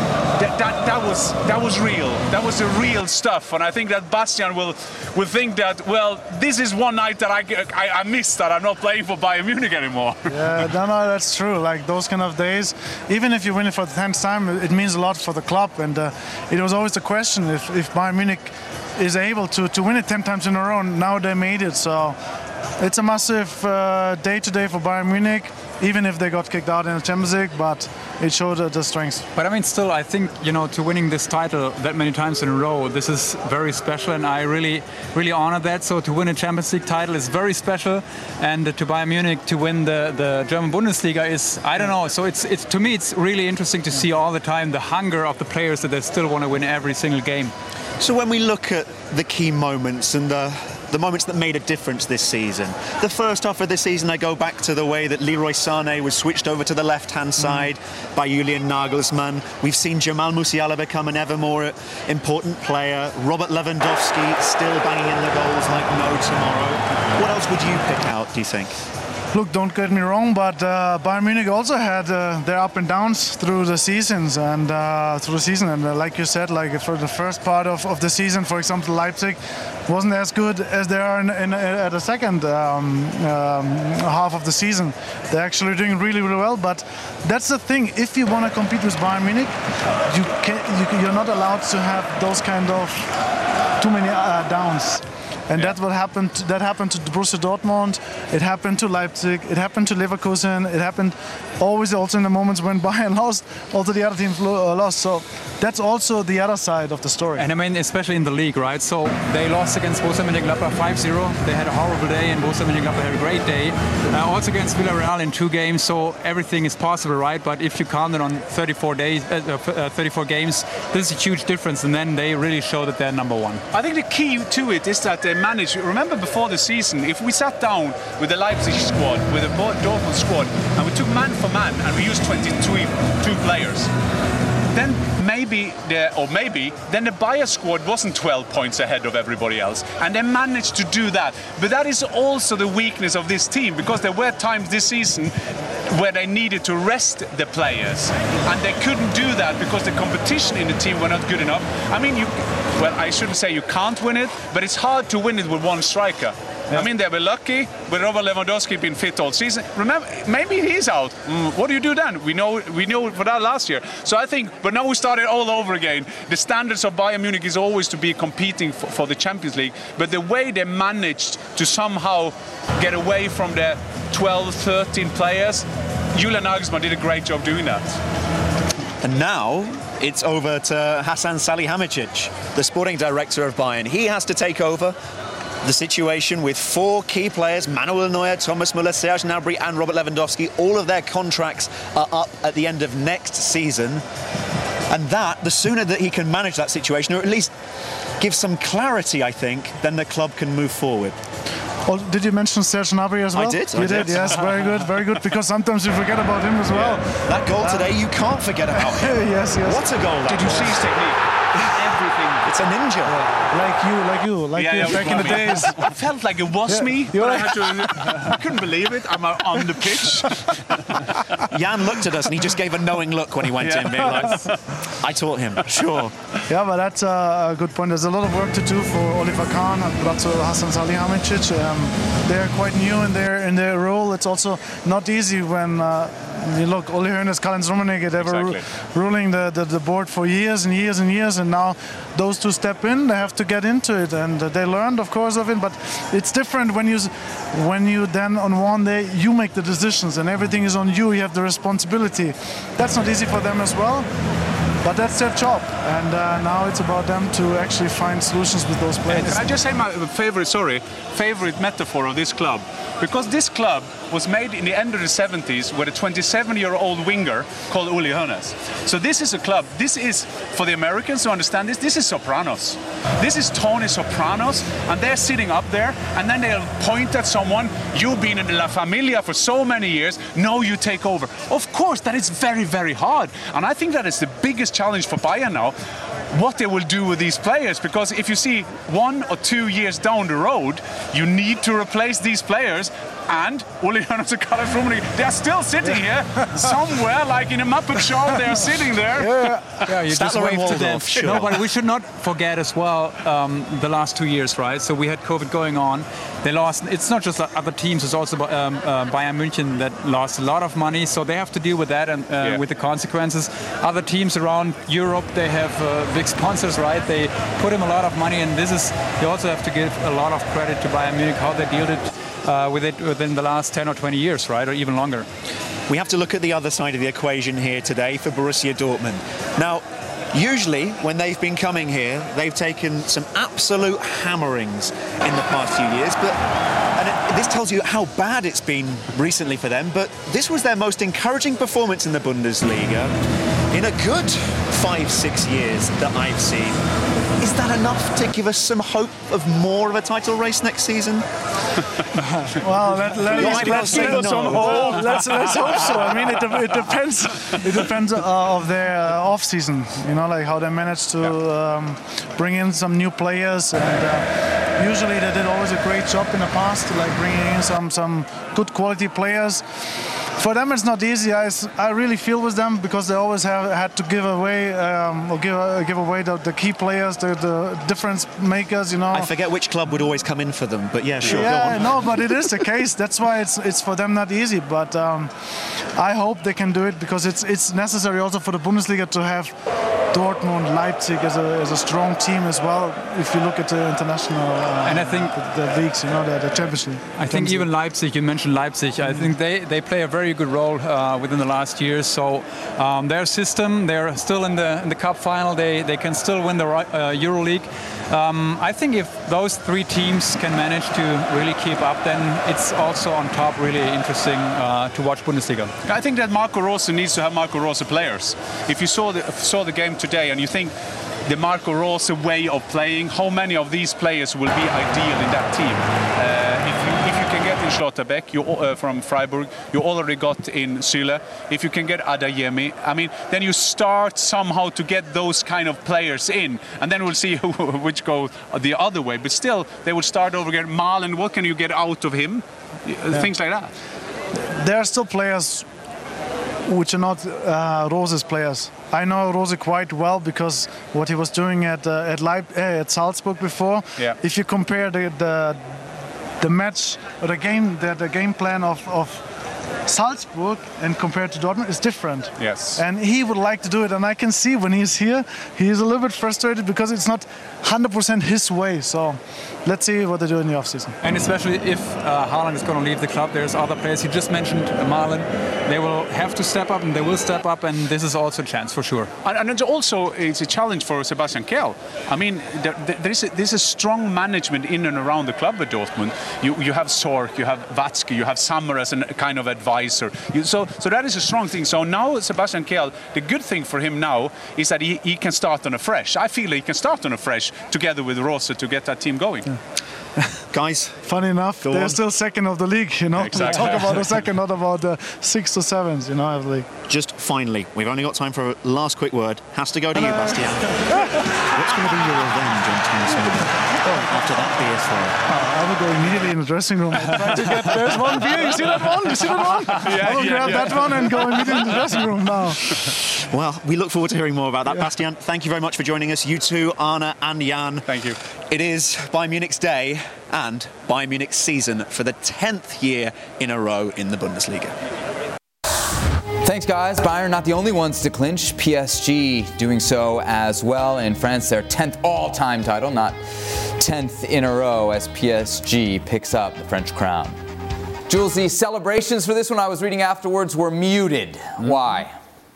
That was real. That was the real stuff, and I think that Bastian will think that, well, this is one night that I missed, that I'm not playing for Bayern Munich anymore. Yeah, no, that's true. Like those kind of days, even if you win it for the 10th time, it means a lot for the club, and it was always the question if Bayern Munich is able to win it 10 times in a row. Now they made it, so it's a massive day today for Bayern Munich, even if they got kicked out in the Champions League, but it showed the strengths. But I mean, still, I think, to winning this title that many times in a row, this is very special, and I really, really honor that. So to win a Champions League title is very special, and to Bayern Munich to win the German Bundesliga is, I don't know. So it's to me, it's really interesting to see all the time the hunger of the players that they still want to win every single game. So when we look at the key moments and the the moments that made a difference this season. The first half of this season, I go back to the way that Leroy Sané was switched over to the left-hand side by Julian Nagelsmann. We've seen Jamal Musiala become an ever more important player. Robert Lewandowski still banging in the goals like no tomorrow. What else would you pick out, do you think? Look, don't get me wrong, but Bayern Munich also had their up and downs through the seasons and like you said, like for the first part of the season, for example, Leipzig wasn't as good as they are at the second half of the season. They're actually doing really, really well, but that's the thing. If you want to compete with Bayern Munich, you're not allowed to have those kind of too many downs. And that happened to Borussia Dortmund, it happened to Leipzig, it happened to Leverkusen, it happened always also in the moments when Bayern lost, also the other teams lost. So that's also the other side of the story. And I mean, especially in the league, right? So they lost against Borussia Mönchengladbach 5-0. They had a horrible day, and Borussia Mönchengladbach had a great day. Also against Villarreal in 2 games, so everything is possible, right? But if you count it on 34 games, this is a huge difference, and then they really show that they're number one. I think the key to it is that they managed. Remember before the season, if we sat down with the Leipzig squad, with the Dortmund squad, and we took man for man, and we used 22 players, then maybe the Bayer squad wasn't 12 points ahead of everybody else, and they managed to do that. But that is also the weakness of this team, because there were times this season where they needed to rest the players, and they couldn't do that because the competition in the team were not good enough. I mean, I shouldn't say you can't win it, but it's hard to win it with one striker. Yeah. I mean, they were lucky with Robert Lewandowski being fit all season. Remember, maybe he's out. What do you do then? We know for that last year. So I think, but now we started all over again. The standards of Bayern Munich is always to be competing for the Champions League. But the way they managed to somehow get away from the 12, 13 players, Julian Nagelsmann did a great job doing that. And now it's over to Hasan Salihamidzic, the sporting director of Bayern. He has to take over the situation with 4 key players: Manuel Neuer, Thomas Müller, Serge Gnabry and Robert Lewandowski. All of their contracts are up at the end of next season. And the sooner that he can manage that situation, or at least give some clarity, I think, then the club can move forward. Well, did you mention Serge Gnabry as well? I did. You did, yes, very good, because sometimes you forget about him as well. Yeah. That goal today, you can't forget about him. Yes. What a goal that Did you see his technique? Everything. It's a ninja. Yeah. Like you, back in the days. I felt like it was me, but I couldn't believe it. I'm on the pitch. Jan looked at us and he just gave a knowing look when he went in, being like, I taught him, sure. Yeah, but that's a good point. There's a lot of work to do for Oliver Kahn and Hasan Salihamidzic. They're quite new in their role. It's also not easy when you look, Uli Hoeneß, Karl-Heinz Rummenigge, they were ruling the board for years and years and years, and now those two step in, they have to get into it, and they learned, of course, of it, but it's different when you then on one day you make the decisions and everything is on you, you have the responsibility. That's not easy for them as well, but that's their job, and now it's about them to actually find solutions with those players. Can I just say my favorite metaphor of this club? Because this club was made in the end of the 70s with a 27-year-old winger called Uli Hoeneß. So this is a club, this is, for the Americans to understand this is Sopranos. This is Tony Sopranos, and they're sitting up there, and then they'll point at someone, you've been in La Familia for so many years, now you take over. Of course, that is very, very hard. And I think that is the biggest challenge for Bayern now, what they will do with these players, because if you see 1 or 2 years down the road, you need to replace these players, and Uli Hoeneß and Karl-Heinz Rummenigge, they're still sitting here somewhere, like in a Muppet show, they're sitting there. Yeah, you just wave to them. Sure. No, but we should not forget as well the last 2 years, right? So we had COVID going on. They lost, it's not just other teams, it's also Bayern München that lost a lot of money, so they have to deal with that and with the consequences. Other teams around Europe, they have big sponsors, right? They put in a lot of money, and you also have to give a lot of credit to Bayern Munich, how they dealt with it within the last 10 or 20 years, right? Or even longer. We have to look at the other side of the equation here today for Borussia Dortmund. Now, usually when they've been coming here, they've taken some absolute hammerings in the past few years, this tells you how bad it's been recently for them, but this was their most encouraging performance in the Bundesliga in a good 5-6 years that I've seen. Is that enough to give us some hope of more of a title race next season? Well, let's hope so. I mean, it depends. It depends of their off season. You know, like how they managed to bring in some new players, and usually they did always a great job in the past, like bringing in some good quality players. For them, it's not easy. I really feel with them because they always had to give away give away the key players, the difference makers. You know. I forget which club would always come in for them, but yeah, sure. Yeah, no, but it is the case. That's why it's for them not easy. But I hope they can do it because it's necessary also for the Bundesliga to have Dortmund, Leipzig as a strong team as well. If you look at the international and I think the leagues, you know, the Champions League. I think even Leipzig. You mentioned Leipzig. I think they play a very good role within the last years. So their system, they're still in the cup final. They can still win the EuroLeague. I think if those three teams can manage to really keep up, then it's also on top really interesting to watch Bundesliga. I think that Marco Rose needs to have Marco Rose players. If you saw the game today and you think the Marco Rose way of playing, how many of these players will be ideal in that team? If you can get in Schlotterbeck from Freiburg, you already got in Süle. If you can get Adeyemi, I mean, then you start somehow to get those kind of players in, and then we'll see which go the other way. But still, they will start over again. Malen, what can you get out of him? Things like that. There are still players which are not Rose's players. I know Rose quite well because what he was doing at Salzburg before. Yeah. If you compare the match or the game plan of Salzburg and compared to Dortmund is different. Yes. And he would like to do it, and I can see when he's here, he's a little bit frustrated because it's not 100% his way. So let's see what they do in the off-season. And especially if Haaland is going to leave the club, there's other players. You just mentioned Malen. They will have to step up, and they will step up, and this is also a chance for sure. And it's a challenge for Sebastian Kehl. I mean, there's a strong management in and around the club at Dortmund. You have Sorg, you have Watzke, you have Sammer as a kind of advisor. So that is a strong thing. So now Sebastian Kehl, the good thing for him now is that he can start on a fresh. I feel he can start on a fresh together with Rose to get that team going. Yeah. Guys, funny enough, they're still second of the league, you know. Exactly. We talk about the second, not about the 6th or 7th, you know, of the league. Just finally, we've only got time for a last quick word. Has to go to you, Bastian. What's going to be your revenge on Thomas Müller after that beer throw? I will go immediately in the dressing room. Try to get, there's one beer, you see that one? You see that one? I will grab that one and go immediately in the dressing room now. Well, we look forward to hearing more about that. Bastian, thank you very much for joining us. You too, Arne and Jan. Thank you. It is Bayern Munich's day and Bayern Munich's season for the 10th year in a row in the Bundesliga. Thanks, guys. Bayern not the only ones to clinch. PSG doing so as well. In France, their 10th all-time title, not 10th in a row, as PSG picks up the French crown. Jules, the celebrations for this one I was reading afterwards were muted. Why?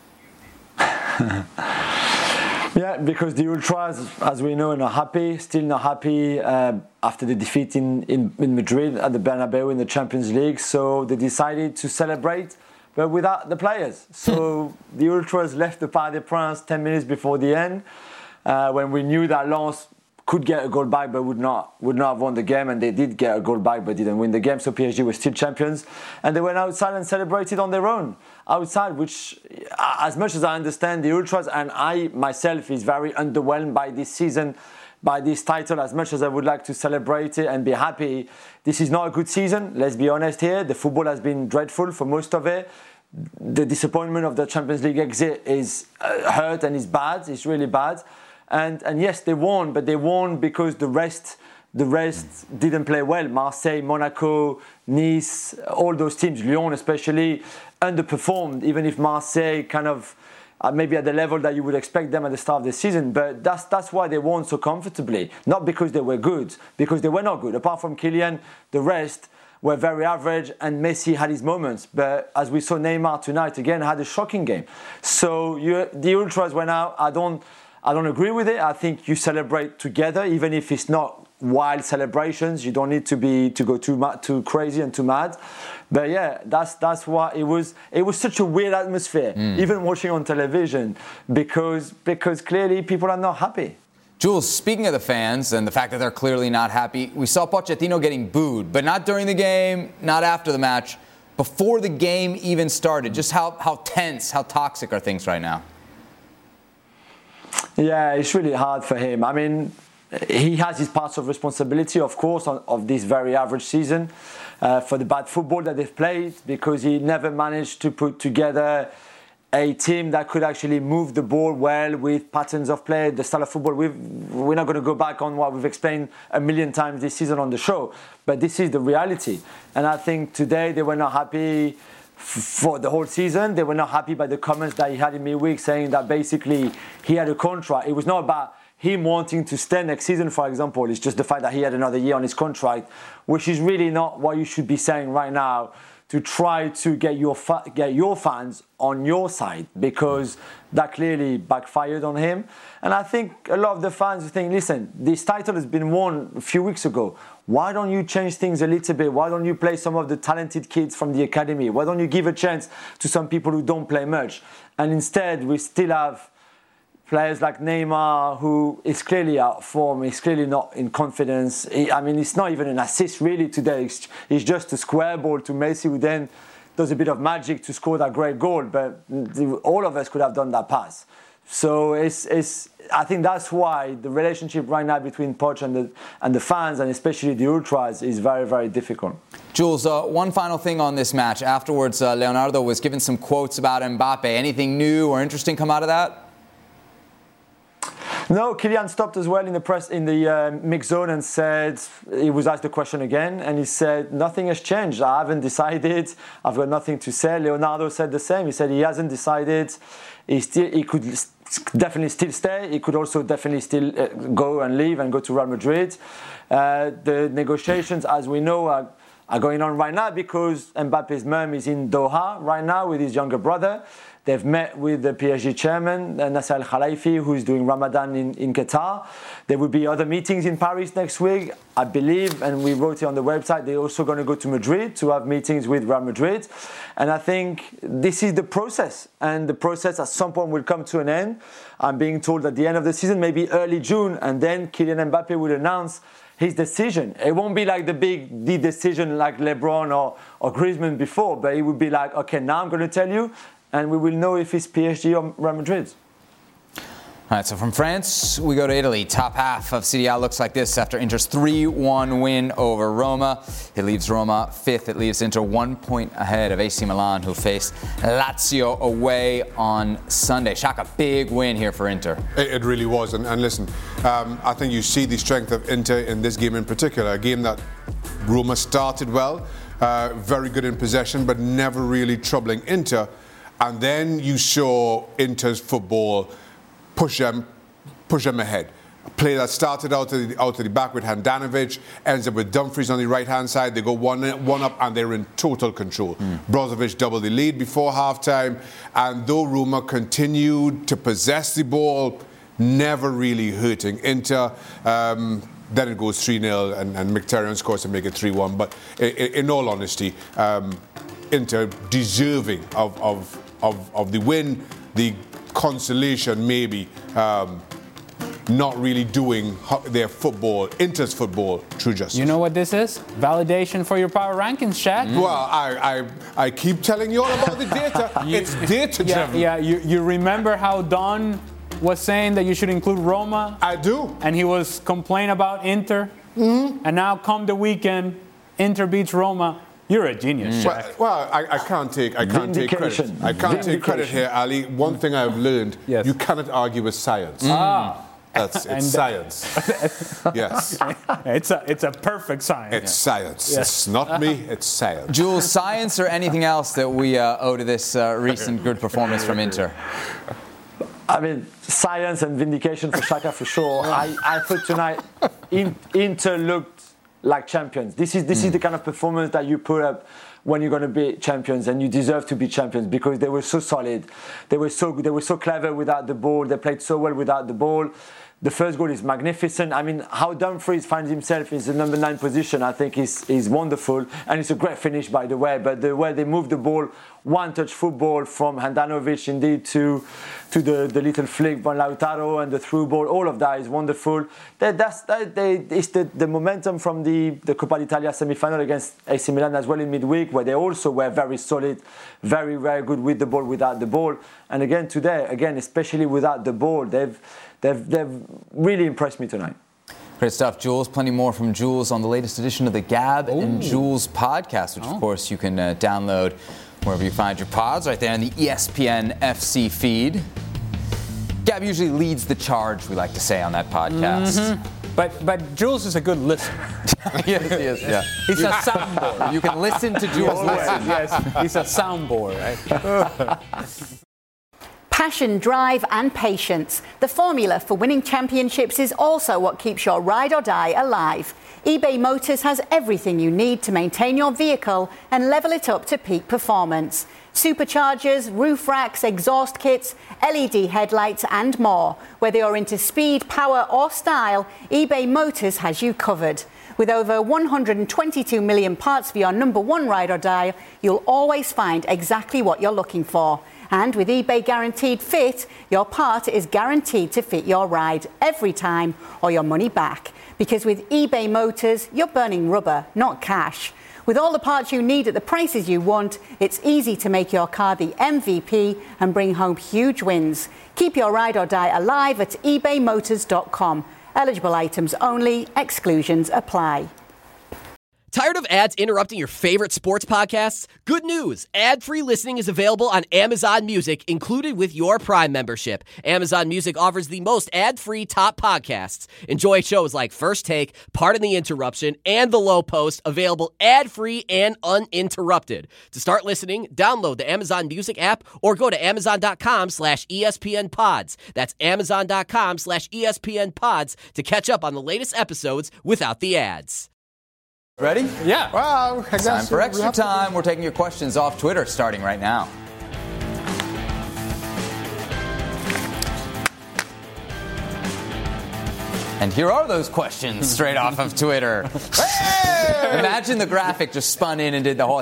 Yeah, because the Ultras, as we know, are not happy, still not happy after the defeat in Madrid at the Bernabeu in the Champions League. So they decided to celebrate, but without the players. So the Ultras left the Parc des Princes 10 minutes before the end, when we knew that Lens could get a goal back but would not have won the game, and they did get a goal back but didn't win the game. So PSG were still champions, and they went outside and celebrated on their own outside, which, as much as I understand the Ultras, and I myself is very underwhelmed by this season, by this title, as much as I would like to celebrate it and be happy. This is not a good season, let's be honest here. The football has been dreadful for most of it. The disappointment of the Champions League exit is hurt and is bad, it's really bad. And yes, they won, but they won because the rest didn't play well. Marseille, Monaco, Nice, all those teams, Lyon especially, underperformed, even if Marseille kind of maybe at the level that you would expect them at the start of the season. But that's why they won so comfortably. Not because they were good, because they were not good. Apart from Kylian, the rest were very average, and Messi had his moments. But as we saw, Neymar tonight again had a shocking game. So the Ultras went out. I don't agree with it. I think you celebrate together, even if it's not wild celebrations. You don't need to go too crazy and too mad. But yeah, that's why it was such a weird atmosphere, even watching on television, because clearly people are not happy. Jules, speaking of the fans and the fact that they're clearly not happy, we saw Pochettino getting booed, but not during the game, not after the match, before the game even started. Just how tense, how toxic are things right now? Yeah, it's really hard for him. I mean, he has his parts of responsibility, of course, of this very average season for the bad football that they've played, because he never managed to put together a team that could actually move the ball well with patterns of play, the style of football. We're not going to go back on what we've explained a million times this season on the show, but this is the reality. And I think today they were not happy for the whole season. They were not happy by the comments that he had in midweek saying that basically he had a contract. It was not about him wanting to stay next season, for example. It's just the fact that he had another year on his contract, which is really not what you should be saying right now, to try to get your fans on your side, because that clearly backfired on him. And I think a lot of the fans think, listen, this title has been won a few weeks ago. Why don't you change things a little bit? Why don't you play some of the talented kids from the academy? Why don't you give a chance to some people who don't play much? And instead, we still have players like Neymar, who is clearly out of form, he's clearly not in confidence. It's not even an assist really today. It's just a square ball to Messi, who then does a bit of magic to score that great goal. But all of us could have done that pass. So I think that's why the relationship right now between Poch and the fans, and especially the ultras, is very, very difficult. Jules, one final thing on this match. Afterwards, Leonardo was given some quotes about Mbappe. Anything new or interesting come out of that? No, Kylian stopped as well in the mix zone and said, he was asked the question again, and he said, nothing has changed. I haven't decided. I've got nothing to say. Leonardo said the same. He said he hasn't decided. He could definitely still stay. He could also definitely still go and leave and go to Real Madrid. The negotiations, as we know, are going on right now because Mbappe's mum is in Doha right now with his younger brother. They've met with the PSG chairman, Nasser Al-Khelaifi, who is doing Ramadan in Qatar. There will be other meetings in Paris next week, I believe, and we wrote it on the website. They're also going to go to Madrid to have meetings with Real Madrid. And I think this is the process, and the process at some point will come to an end. I'm being told at the end of the season, maybe early June, and then Kylian Mbappe will announce his decision. It won't be like the big decision like LeBron or Griezmann before, but it will be like, okay, now I'm going to tell you, and we will know if it's PSG or Real Madrid. All right, so from France, we go to Italy. Top half of Serie A looks like this after Inter's 3-1 win over Roma. It leaves Roma fifth. It leaves Inter 1 point ahead of AC Milan, who faced Lazio away on Sunday. Shaka, big win here for Inter. It really was. And listen, I think you see the strength of Inter in this game in particular. A game that Roma started well, very good in possession, but never really troubling Inter. And then you saw Inter's football push them ahead. A play that started out of the back with Handanovic, ends up with Dumfries on the right-hand side. They go one up and they're in total control. Brozovic doubled the lead before half-time. And though Roma continued to possess the ball, never really hurting Inter, then it goes 3-0 and Mkhitaryan scores to make it 3-1. But in all honesty, Inter deserving of the win, the consolation maybe, not really doing their football, Inter's football, true justice. You know what this is? Validation for your power rankings, Shaq. Well, I keep telling you all about the data. It's data-driven. Yeah, you remember how Don was saying that you should include Roma? I do. And he was complaining about Inter. Mm-hmm. And now come the weekend, Inter beats Roma. You're a genius, Shaq. Well, I can't take credit. I can't take credit here, Ali. One thing I've learned, you cannot argue with science. It's science. Yes. It's a perfect science. It's science. Yes. It's not me, it's science. Jules, science or anything else that we owe to this recent good performance from Inter? I mean, science and vindication for Xhaka for sure. I thought tonight Inter looked like champions. This is the kind of performance that you put up when you're going to be champions, and you deserve to be champions because they were so solid. They were so clever without the ball. They played so well without the ball. The first goal is magnificent. I mean, how Dumfries finds himself in the number 9 position, I think is wonderful. And it's a great finish, by the way. But the way they move the ball, one-touch football from Handanovic indeed to the little flick from Lautaro and the through ball, all of that is wonderful. It's the momentum from the Coppa d'Italia semi-final against AC Milan as well in midweek, where they also were very solid, very, very good with the ball, without the ball. And again today, especially without the ball, they've really impressed me tonight. Great stuff, Jules. Plenty more from Jules on the latest edition of the Gab and Jules podcast, which, of course, you can download wherever you find your pods, right there in the ESPN FC feed. Gab usually leads the charge, we like to say, on that podcast. But Jules is a good listener. Yes, he is. Yeah. He's a soundboard. You can listen to Jules listen. Yes, he's a soundboard, right? Passion, drive and patience. The formula for winning championships is also what keeps your ride or die alive. eBay Motors has everything you need to maintain your vehicle and level it up to peak performance. Superchargers, roof racks, exhaust kits, LED headlights and more. Whether you're into speed, power or style, eBay Motors has you covered. With over 122 million parts for your number 1 ride or die, you'll always find exactly what you're looking for. And with eBay Guaranteed Fit, your part is guaranteed to fit your ride every time or your money back. Because with eBay Motors, you're burning rubber, not cash. With all the parts you need at the prices you want, it's easy to make your car the MVP and bring home huge wins. Keep your ride or die alive at ebaymotors.com. Eligible items only. Exclusions apply. Tired of ads interrupting your favorite sports podcasts? Good news! Ad-free listening is available on Amazon Music, included with your Prime membership. Amazon Music offers the most ad-free top podcasts. Enjoy shows like First Take, Pardon the Interruption, and The Low Post, available ad-free and uninterrupted. To start listening, download the Amazon Music app or go to amazon.com/ESPN Pods. That's amazon.com/ESPN Pods to catch up on the latest episodes without the ads. Ready? Yeah. Well, I guess time for extra time. We're taking your questions off Twitter starting right now. And here are those questions straight off of Twitter. Hey! Imagine the graphic just spun in and did the whole...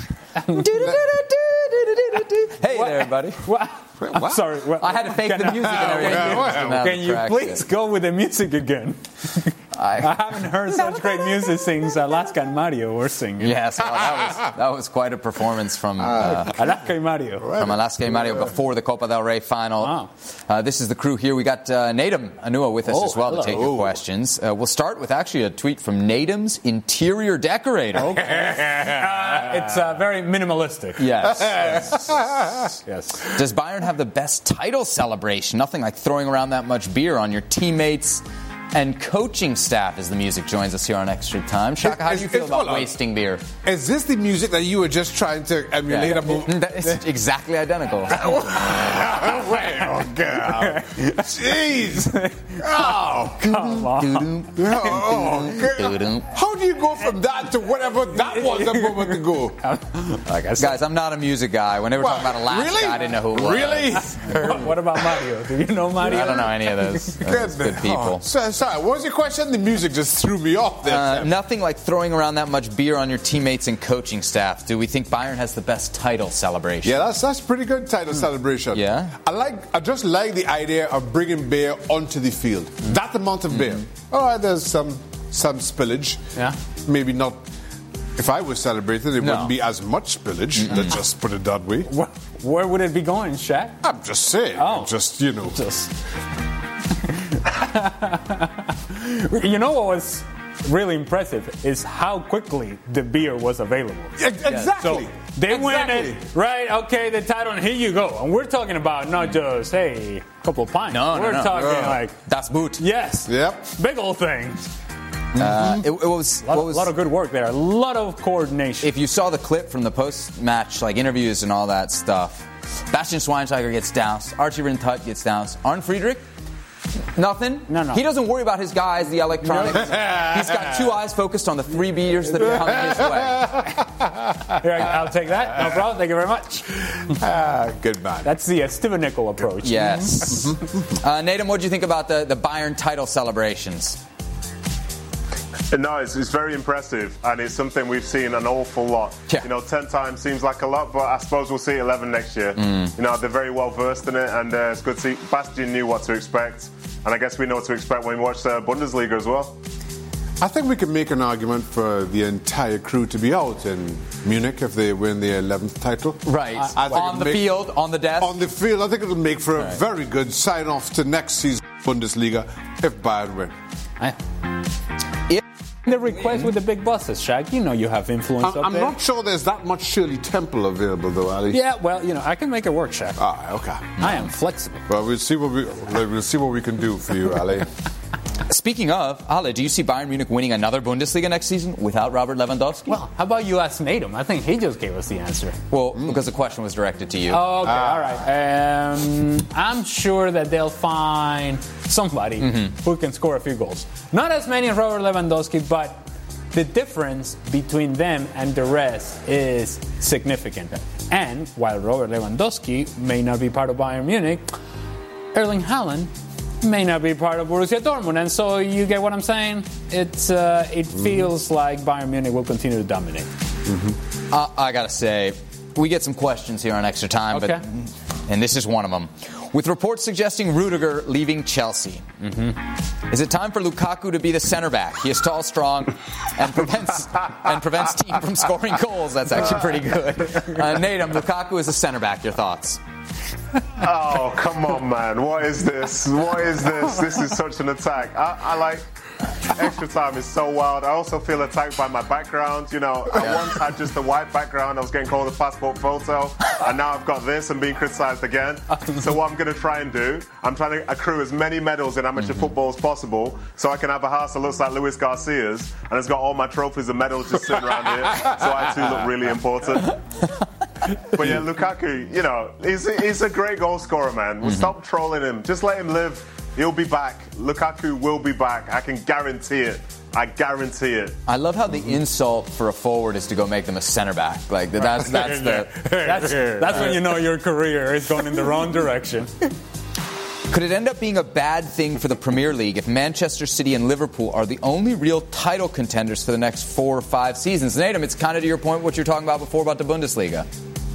Hey there, everybody. I'm sorry. I had to fake the music and everything. Can you please go with the music again? I haven't heard such great music since Alaska and Mario were singing. Yes, well, that was quite a performance from Alaska and Mario. From Alaska and Mario before the Copa del Rey final. This is the crew here. We got Nadim Anua with us as well to take your questions. We'll start with actually a tweet from Nadim's interior decorator. Okay. It's very minimalistic. Yes. Yes. Does Bayern have the best title celebration? Nothing like throwing around that much beer on your teammates and coaching staff as the music joins us here on Extra Time. Shaka, how do you feel about wasting beer? Is this the music that you were just trying to emulate? It's exactly identical. Oh, God. Jeez. Oh, come on. How do you go from that to whatever that was a moment ago? Guys, I'm not a music guy. When they were talking about Alaska, I didn't know who it was. Really? What about Mario? Do you know Mario? I don't know any of those. Those good people. Sorry, what was your question? The music just threw me off there. Nothing like throwing around that much beer on your teammates and coaching staff. Do we think Bayern has the best title celebration? Yeah, that's pretty good title celebration. Yeah? I just like the idea of bringing beer onto the field. That amount of beer. All right, there's some spillage. Yeah. Maybe not. If I was celebrating, it wouldn't be as much spillage. Let's just put it that way. Where would it be going, Shaq? I'm just saying. Just. You know what was really impressive is how quickly the beer was available. Exactly. So they win it, right? Okay, the title, and here you go. And we're talking about not just, hey, a couple of pints. We're talking like... Das Boot. Yes. Yep. Big old things. It was a lot of good work there. A lot of coordination. If you saw the clip from the post-match interviews and all that stuff, Bastian Schweinsteiger gets doused. Archie Rintut gets doused. Arne Friedrich Nothing? No. He doesn't worry about his guys, the electronics. He's got 2 eyes focused on the 3 beaters that are coming his way. Here, I'll take that. No problem. Thank you very much. Good man. That's the Steven Nicol approach. Yes. Nathan, what do you think about the Bayern title celebrations? No, it's very impressive, and it's something we've seen an awful lot. Yeah. 10 times seems like a lot, but I suppose we'll see 11 next year. They're very well versed in it, and it's good to see. Bastian knew what to expect, and I guess we know what to expect when we watch the Bundesliga as well. I think we can make an argument for the entire crew to be out in Munich if they win their 11th title. Right. On the field, on the desk? On the field. I think it'll make for a very good sign-off to next season's Bundesliga if Bayern win. The request with the big bosses, Shaq. You have influence up there. I'm not sure there's that much Shirley Temple available, though, Ali. Yeah, well, I can make it work, Shaq. Okay. I am flexible. Well, we'll see what we can do for you, Ali. Speaking of, Ale, do you see Bayern Munich winning another Bundesliga next season without Robert Lewandowski? Well, how about you ask Natum? I think he just gave us the answer. Well, because the question was directed to you. Oh, okay, all right. I'm sure that they'll find somebody who can score a few goals. Not as many as Robert Lewandowski, but the difference between them and the rest is significant. And while Robert Lewandowski may not be part of Bayern Munich, Erling Haaland may not be part of Borussia Dortmund, and so you get what I'm saying. It feels like Bayern Munich will continue to dominate. I gotta say, we get some questions here on Extra Time, and this is one of them. With reports suggesting Rudiger leaving Chelsea, is it time for Lukaku to be the center back? He is tall, strong, and prevents team from scoring goals. That's actually pretty good. Natum, Lukaku is the center back. Your thoughts? Oh, come on, man. What is this? This is such an attack. I like... Extra Time is so wild. I also feel attacked by my background. I once had just a white background. I was getting called a passport photo. And now I've got this and being criticised again. So what I'm going to try and do, I'm trying to accrue as many medals in amateur football as possible so I can have a house that looks like Luis Garcia's and it's got all my trophies and medals just sitting around here. So I too look really important. But yeah, Lukaku, he's a great goal scorer, man. We'll stop trolling him. Just let him live. He'll be back. Lukaku will be back. I can guarantee it. I guarantee it. I love how the insult for a forward is to go make them a center back. Like that's when you know your career is going in the wrong direction. Could it end up being a bad thing for the Premier League if Manchester City and Liverpool are the only real title contenders for the next 4 or 5 seasons? Natum, it's kind of to your point what you're talking about before about the Bundesliga.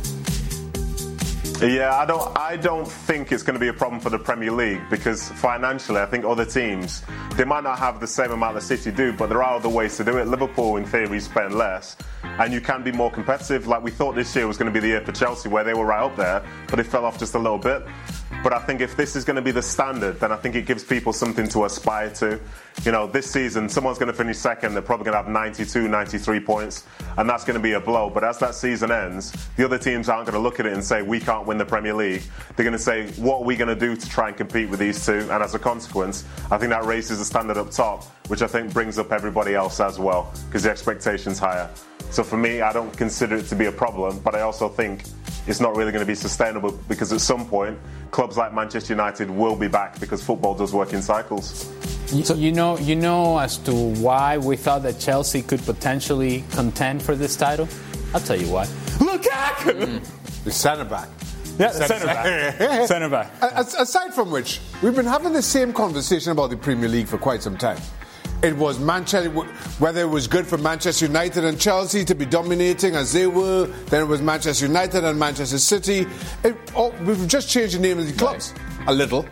Yeah, I don't think it's going to be a problem for the Premier League because financially I think other teams, they might not have the same amount that City do, but there are other ways to do it. Liverpool in theory spend less and you can be more competitive. Like we thought this year was going to be the year for Chelsea where they were right up there, but it fell off just a little bit. But I think if this is going to be the standard, then I think it gives people something to aspire to. This season, someone's going to finish second. They're probably going to have 92, 93 points, and that's going to be a blow. But as that season ends, the other teams aren't going to look at it and say, we can't win the Premier League. They're going to say, what are we going to do to try and compete with these two? And as a consequence, I think that raises the standard up top, which I think brings up everybody else as well, because the expectation's higher. So for me, I don't consider it to be a problem, but I also think it's not really going to be sustainable because at some point, clubs like Manchester United will be back because football does work in cycles. So you know as to why we thought that Chelsea could potentially contend for this title? I'll tell you why. Lukaku! The centre back. Yeah, centre back. Centre back. Aside from which, we've been having the same conversation about the Premier League for quite some time. It was whether it was good for Manchester United and Chelsea to be dominating as they were. Then it was Manchester United and Manchester City. We've just changed the name of the clubs a little.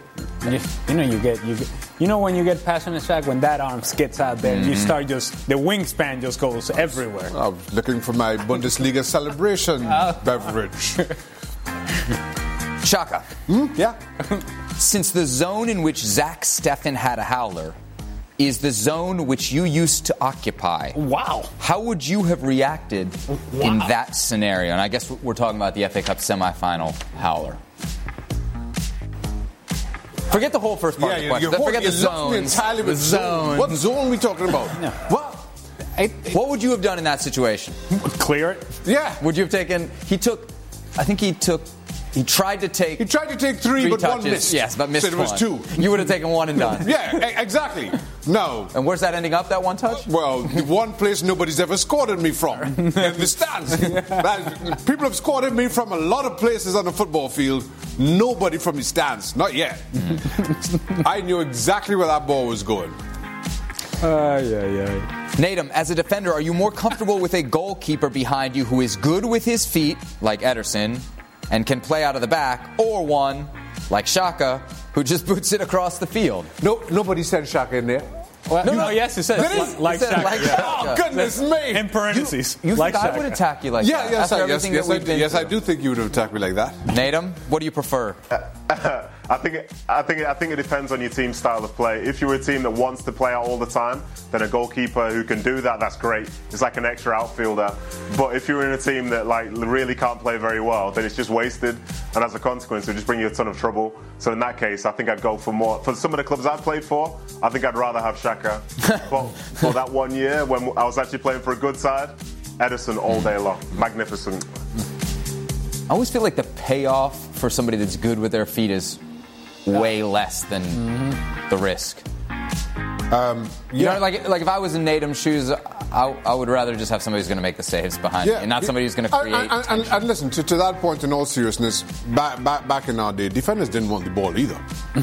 You know when you get passionate, Shaq, when that arm gets out there, you start the wingspan just goes everywhere. I was looking for my Bundesliga celebration beverage. Shaka. Yeah. Since the zone in which Zach Steffen had a howler is the zone which you used to occupy. Wow. How would you have reacted in that scenario? And I guess we're talking about the FA Cup semifinal howler. Forget the whole first part of the question. Forget the zones. The zones. What zone are we talking about? No. What would you have done in that situation? Clear it? Yeah. Would you have taken... I think he took He tried to take 3, but touches. one missed. Yes, but missed so it was one. 2. You would have taken 1 and done. Yeah, exactly. No. And where's that ending up, that one touch? Well, the one place nobody's ever scored at me from, in the stands. People have scored at me from a lot of places on the football field. Nobody from the stands. Not yet. I knew exactly where that ball was going. Natum, as a defender, are you more comfortable with a goalkeeper behind you who is good with his feet, like Ederson, and can play out of the back, or one, like Xhaka, who just boots it across the field? No, nobody said Xhaka in there. Well, no, yes, it says like Xhaka. Like Xhaka. Oh, goodness me! In parentheses. You like think I would attack you like that? Yes, Yes, I do think you would have attacked me like that. Natum, what do you prefer? I think it depends on your team's style of play. If you're a team that wants to play out all the time, then a goalkeeper who can do that, that's great. It's like an extra outfielder. But if you're in a team that like really can't play very well, then it's just wasted, and as a consequence, it'll just bring you a ton of trouble. So in that case, I think I'd go for more. For some of the clubs I've played for, I think I'd rather have Xhaka. But for that 1 year when I was actually playing for a good side, Ederson all day long, magnificent. I always feel like the payoff for somebody that's good with their feet is way less than the risk. You know, like if I was in Natum's shoes, I would rather just have somebody who's going to make the saves behind me, and not somebody who's going to create. And listen, to that point, in all seriousness, back in our day, defenders didn't want the ball either.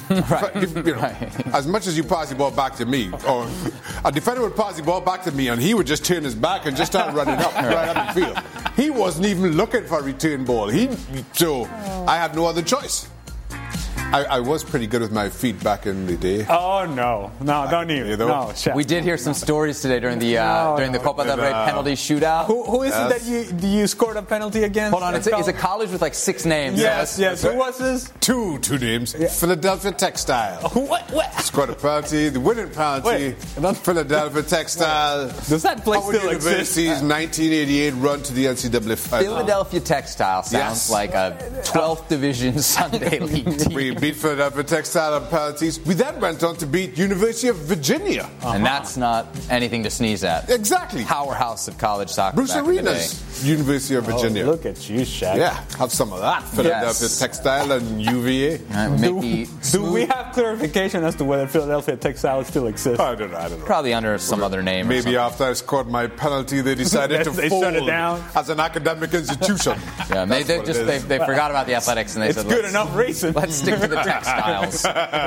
As much as you pass the ball back to me, or a defender would pass the ball back to me, and he would just turn his back and just start running up right up the field. He wasn't even looking for a return ball. So I had no other choice. I was pretty good with my feet back in the day. Oh no, don't even. No, we did hear some stories today during the Copa del Rey penalty shootout. Who is it that you scored a penalty against? Hold on, it's a college with like 6 names. Yes. Who was this? Two names. Yeah. Philadelphia Textile. What? Scored a penalty, the winning penalty. Philadelphia Textile. Does that place still exist? University's 1988 run to the NCAA final. Philadelphia Textile sounds like a 12th Division Sunday League team. We beat Philadelphia Textile on penalties. We then went on to beat University of Virginia. And that's not anything to sneeze at. Exactly. Powerhouse of college soccer. Bruce Arenas, University of Virginia. Oh, look at you, Shaq. Yeah, have some of that. Philadelphia Textile and UVA. Do we have clarification as to whether Philadelphia Textile still exists? I don't know. Probably under some other name. Maybe after I scored my penalty, they decided to fold shut it down as an academic institution. Yeah, they forgot about the athletics and they said, good enough reason. Let's stick to the textiles.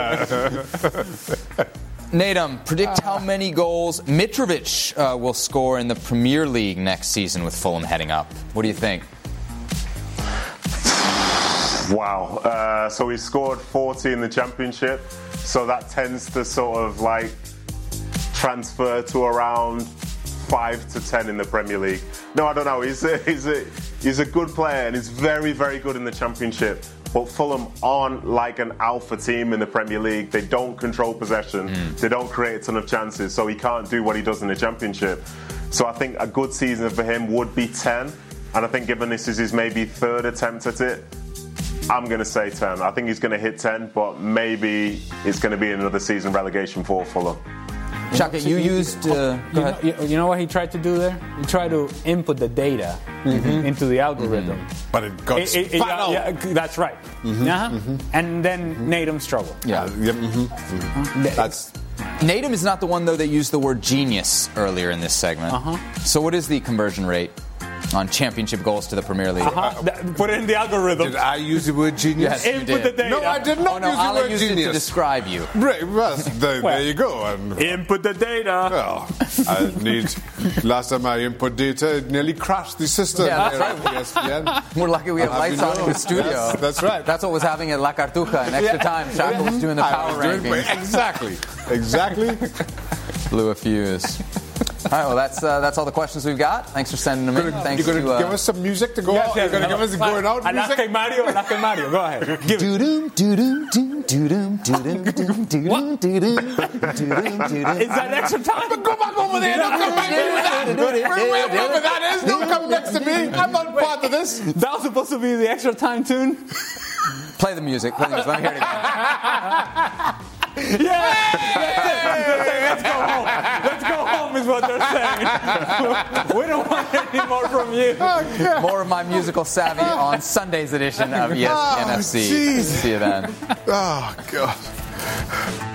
Natum, predict how many goals Mitrovic will score in the Premier League next season with Fulham heading up. What do you think? Wow. So he scored 40 in the Championship. So that tends to sort of like transfer to around 5 to 10 in the Premier League. No, I don't know. He's a good player and he's very, very good in the Championship. But Fulham aren't like an alpha team in the Premier League. They don't control possession. They don't create a ton of chances. So he can't do what he does in the Championship. So I think a good season for him would be 10. And I think given this is his maybe 3rd attempt at it, I'm going to say 10. I think he's going to hit 10, but maybe it's going to be another season relegation for Fulham. Shaka, you used... you know what he tried to do there? He tried to input the data into the algorithm. But it got yeah, that's right. And then Natum struggled. That's... Natum is not the one, though, that used the word genius earlier in this segment. So what is the conversion rate on championship goals to the Premier League? Put it in the algorithm. Did I use the word genius? Yes, you did. The data. No, I did not use the word used genius. It to describe you. Right, well, there you go. Input the data. Well, I need... Last time I input data, it nearly crashed the system. Yeah, that's right. We're lucky we have lights on in the studio. Yes, that's right. That's what was happening at La Cartuja in extra time. Shaka was doing the power rankings. Exactly. Blew a fuse. All right, well, that's all the questions we've got. Thanks for sending them in. Thanks You're going to give us some music to go out? You're going to give us the going out music? Like Mario, go ahead. Give it. Is that extra time? But go back over there. Don't come back here with that. Wherever that is, don't come next to me. I'm not part of this. That was supposed to be the extra time tune? Play the music. Let me hear it again. Yeah! Let's go home. Let's go home is what they're saying. We don't want any more from you. More of my musical savvy on Sunday's edition of ESPN FC. Geez. See you then. Oh, God.